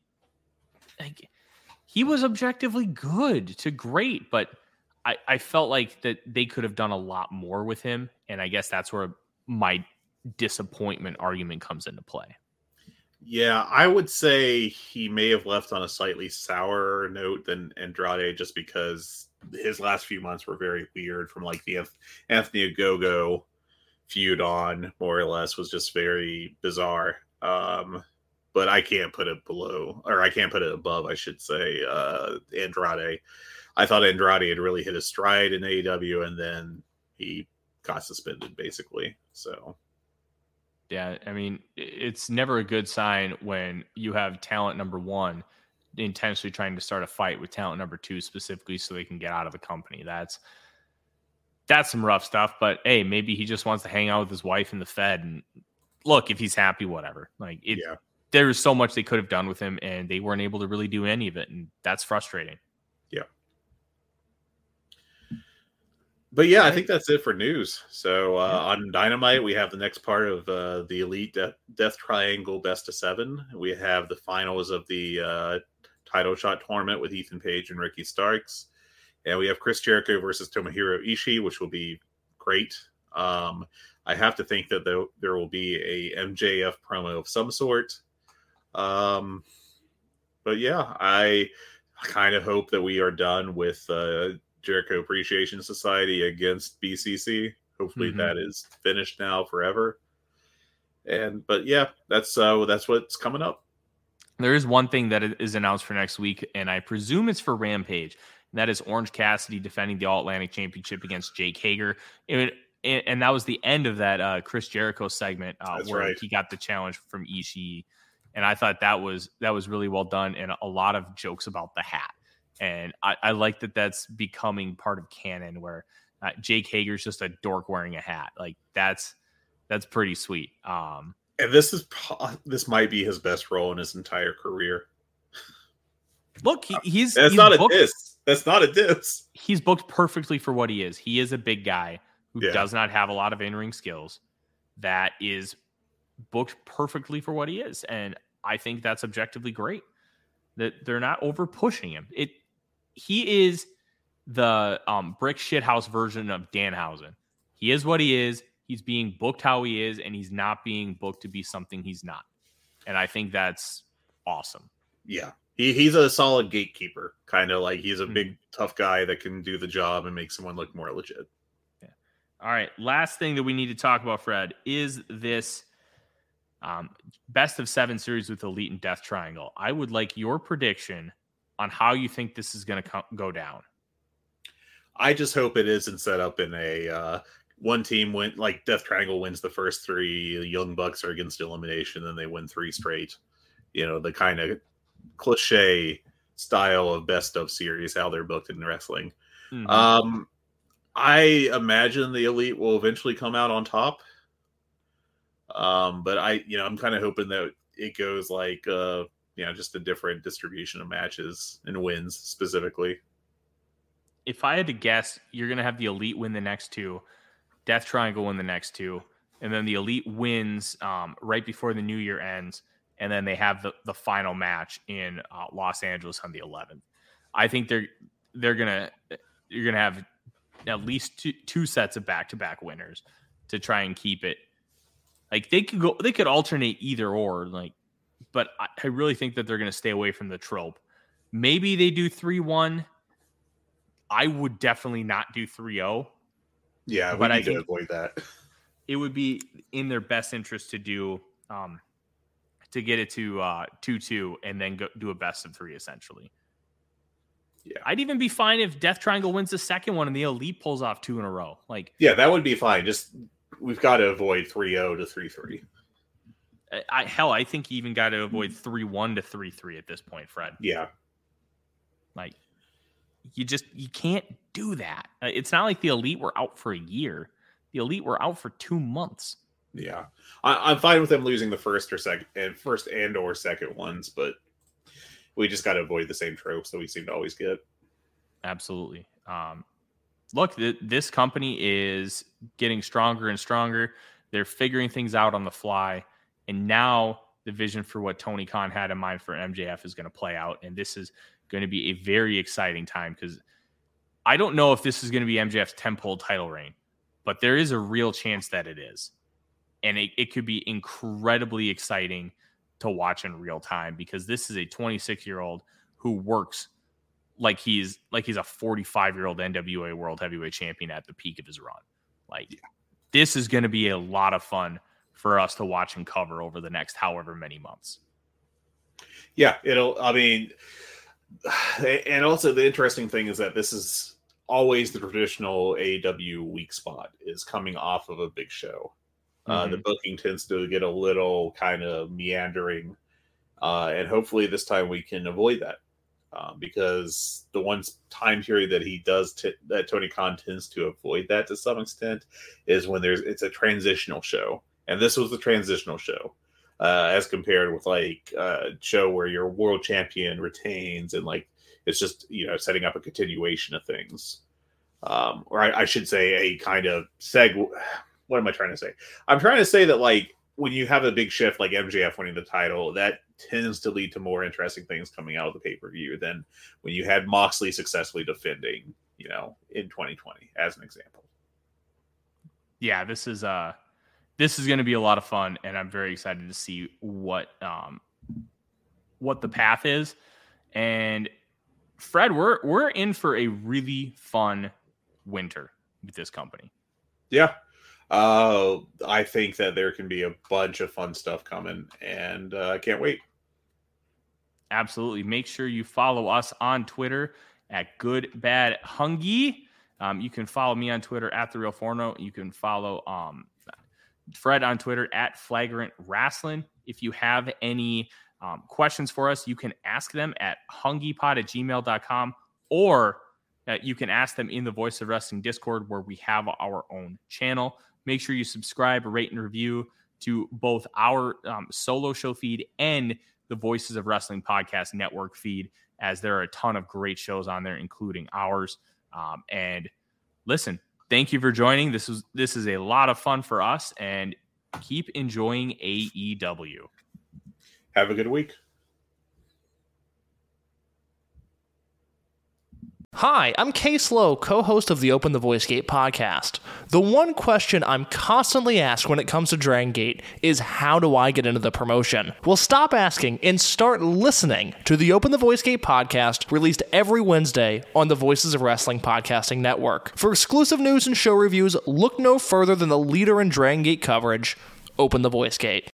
was objectively good to great, but I felt like that they could have done a lot more with him. And I guess that's where my disappointment argument comes into play.
Yeah, I would say he may have left on a slightly sourer note than Andrade, just because his last few months were very weird, from like the Anthony Ogogo feud on, more or less, was just very bizarre. But I can't put it below, or I can't put it above, I should say, Andrade. I thought Andrade had really hit his stride in AEW, and then he got suspended, basically. So,
yeah, I mean, it's never a good sign when you have talent number one intentionally trying to start a fight with talent number two, specifically so they can get out of the company. That's some rough stuff. But hey, maybe he just wants to hang out with his wife in the Fed. And look, if he's happy, whatever. Like,
yeah.
There was so much they could have done with him, and they weren't able to really do any of it, and that's frustrating.
Yeah. But yeah, I think that's it for news. So on Dynamite, we have the next part of the Elite Death Triangle Best of 7. We have the finals of the title shot tournament with Ethan Page and Ricky Starks. And we have Chris Jericho versus Tomohiro Ishii, which will be great. I have to think that there will be a MJF promo of some sort. But yeah, I kind of hope that we are done with Jericho Appreciation Society against BCC. Hopefully that is finished now forever. But yeah, that's what's coming up.
There is one thing that is announced for next week, and I presume it's for Rampage. And that is Orange Cassidy defending the All-Atlantic Championship against Jake Hager. And that was the end of that Chris Jericho segment where he got the challenge from Ishii. And I thought that was really well done, and a lot of jokes about the hat. And I like that that's becoming part of canon, where Jake Hager's just a dork wearing a hat. Like, that's pretty sweet.
And this might be his best role in his entire career.
Look, he's
not a diss. That's not a diss.
He's booked perfectly for what he is. He is a big guy who does not have a lot of in-ring skills. That is booked perfectly for what he is. And I think that's objectively great. That they're not over pushing him. He is the brick shithouse version of Danhausen. He is what he is. He's being booked how he is, and he's not being booked to be something he's not. And I think that's awesome.
Yeah. He's a solid gatekeeper, kind of like he's a big, tough guy that can do the job and make someone look more legit.
Yeah. All right. Last thing that we need to talk about, Fred, is this best of 7 series with Elite and Death Triangle. I would like your prediction on how you think this is going to go down.
I just hope it isn't set up in a one team win, like Death Triangle wins the first 3, the Young Bucks are against elimination, then they win 3 straight. You know, the kind of cliche style of best of series, how they're booked in wrestling. I imagine the Elite will eventually come out on top. But I'm kind of hoping that it goes like, just a different distribution of matches and wins specifically.
If I had to guess, you're going to have the Elite win the next 2, Death Triangle win the next 2, and then the Elite wins right before the new year ends, and then they have the final match in Los Angeles on the 11th. I think you're gonna have at least two sets of back-to-back winners to try and keep it. Like they could alternate either or, like, but I really think that they're gonna stay away from the trope. Maybe they do 3-1. I would definitely not do 3-0.
Yeah, but I need to avoid that.
It would be in their best interest to do to get it to 2-2 and then do a best of 3 essentially.
Yeah,
I'd even be fine if Death Triangle wins the second one and the Elite pulls off 2 in a row. Like,
yeah, that would be fine. Just we've got to avoid 3-0 to 3-3.
I think you even got to avoid 3-1 to 3-3 at this point, Fred.
Yeah,
like you can't do that. It's not like the Elite were out for a year. The Elite were out for 2 months.
Yeah, I'm fine with them losing the first or second ones, but we just got to avoid the same tropes that we seem to always get.
Absolutely. Look, this company is getting stronger and stronger. They're figuring things out on the fly. And now the vision for what Tony Khan had in mind for MJF is going to play out. And this is going to be a very exciting time because I don't know if this is going to be MJF's 10-pole title reign, but there is a real chance that it is. And it could be incredibly exciting to watch in real time because this is a 26-year-old who works like he's a 45-year-old NWA World Heavyweight Champion at the peak of his run. This is going to be a lot of fun for us to watch and cover over the next however many months.
Yeah, and also the interesting thing is that this is always the traditional AEW weak spot is coming off of a big show. The booking tends to get a little kind of meandering, and hopefully this time we can avoid that because the one time period that he does that Tony Khan tends to avoid that to some extent is when it's a transitional show, and this was the transitional show as compared with like a show where your world champion retains and like it's just setting up a continuation of things, or I should say a kind of segue. What am I trying to say? I'm trying to say that like when you have a big shift like MJF winning the title, that tends to lead to more interesting things coming out of the pay-per-view than when you had Moxley successfully defending, in 2020 as an example.
Yeah, this is going to be a lot of fun, and I'm very excited to see what the path is. And Fred, we're in for a really fun winter with this company.
Yeah. I think that there can be a bunch of fun stuff coming, and I can't wait.
Absolutely. Make sure you follow us on Twitter at GoodBadHungy. You can follow me on Twitter at TheRealForno. You can follow Fred on Twitter at Flagrant Wrestling. If you have any questions for us, you can ask them at hungypod@gmail.com, or you can ask them in the Voice of Wrestling Discord, where we have our own channel. Make sure you subscribe, rate, and review to both our solo show feed and the Voices of Wrestling Podcast Network feed, as there are a ton of great shows on there, including ours. And listen, thank you for joining. This is a lot of fun for us, and keep enjoying AEW.
Have a good week.
Hi, I'm Case Lowe, co-host of the Open the Voice Gate podcast. The one question I'm constantly asked when it comes to Dragon Gate is, how do I get into the promotion? Well, stop asking and start listening to the Open the Voice Gate podcast, released every Wednesday on the Voices of Wrestling Podcasting Network. For exclusive news and show reviews, look no further than the leader in Dragon Gate coverage, Open the Voice Gate.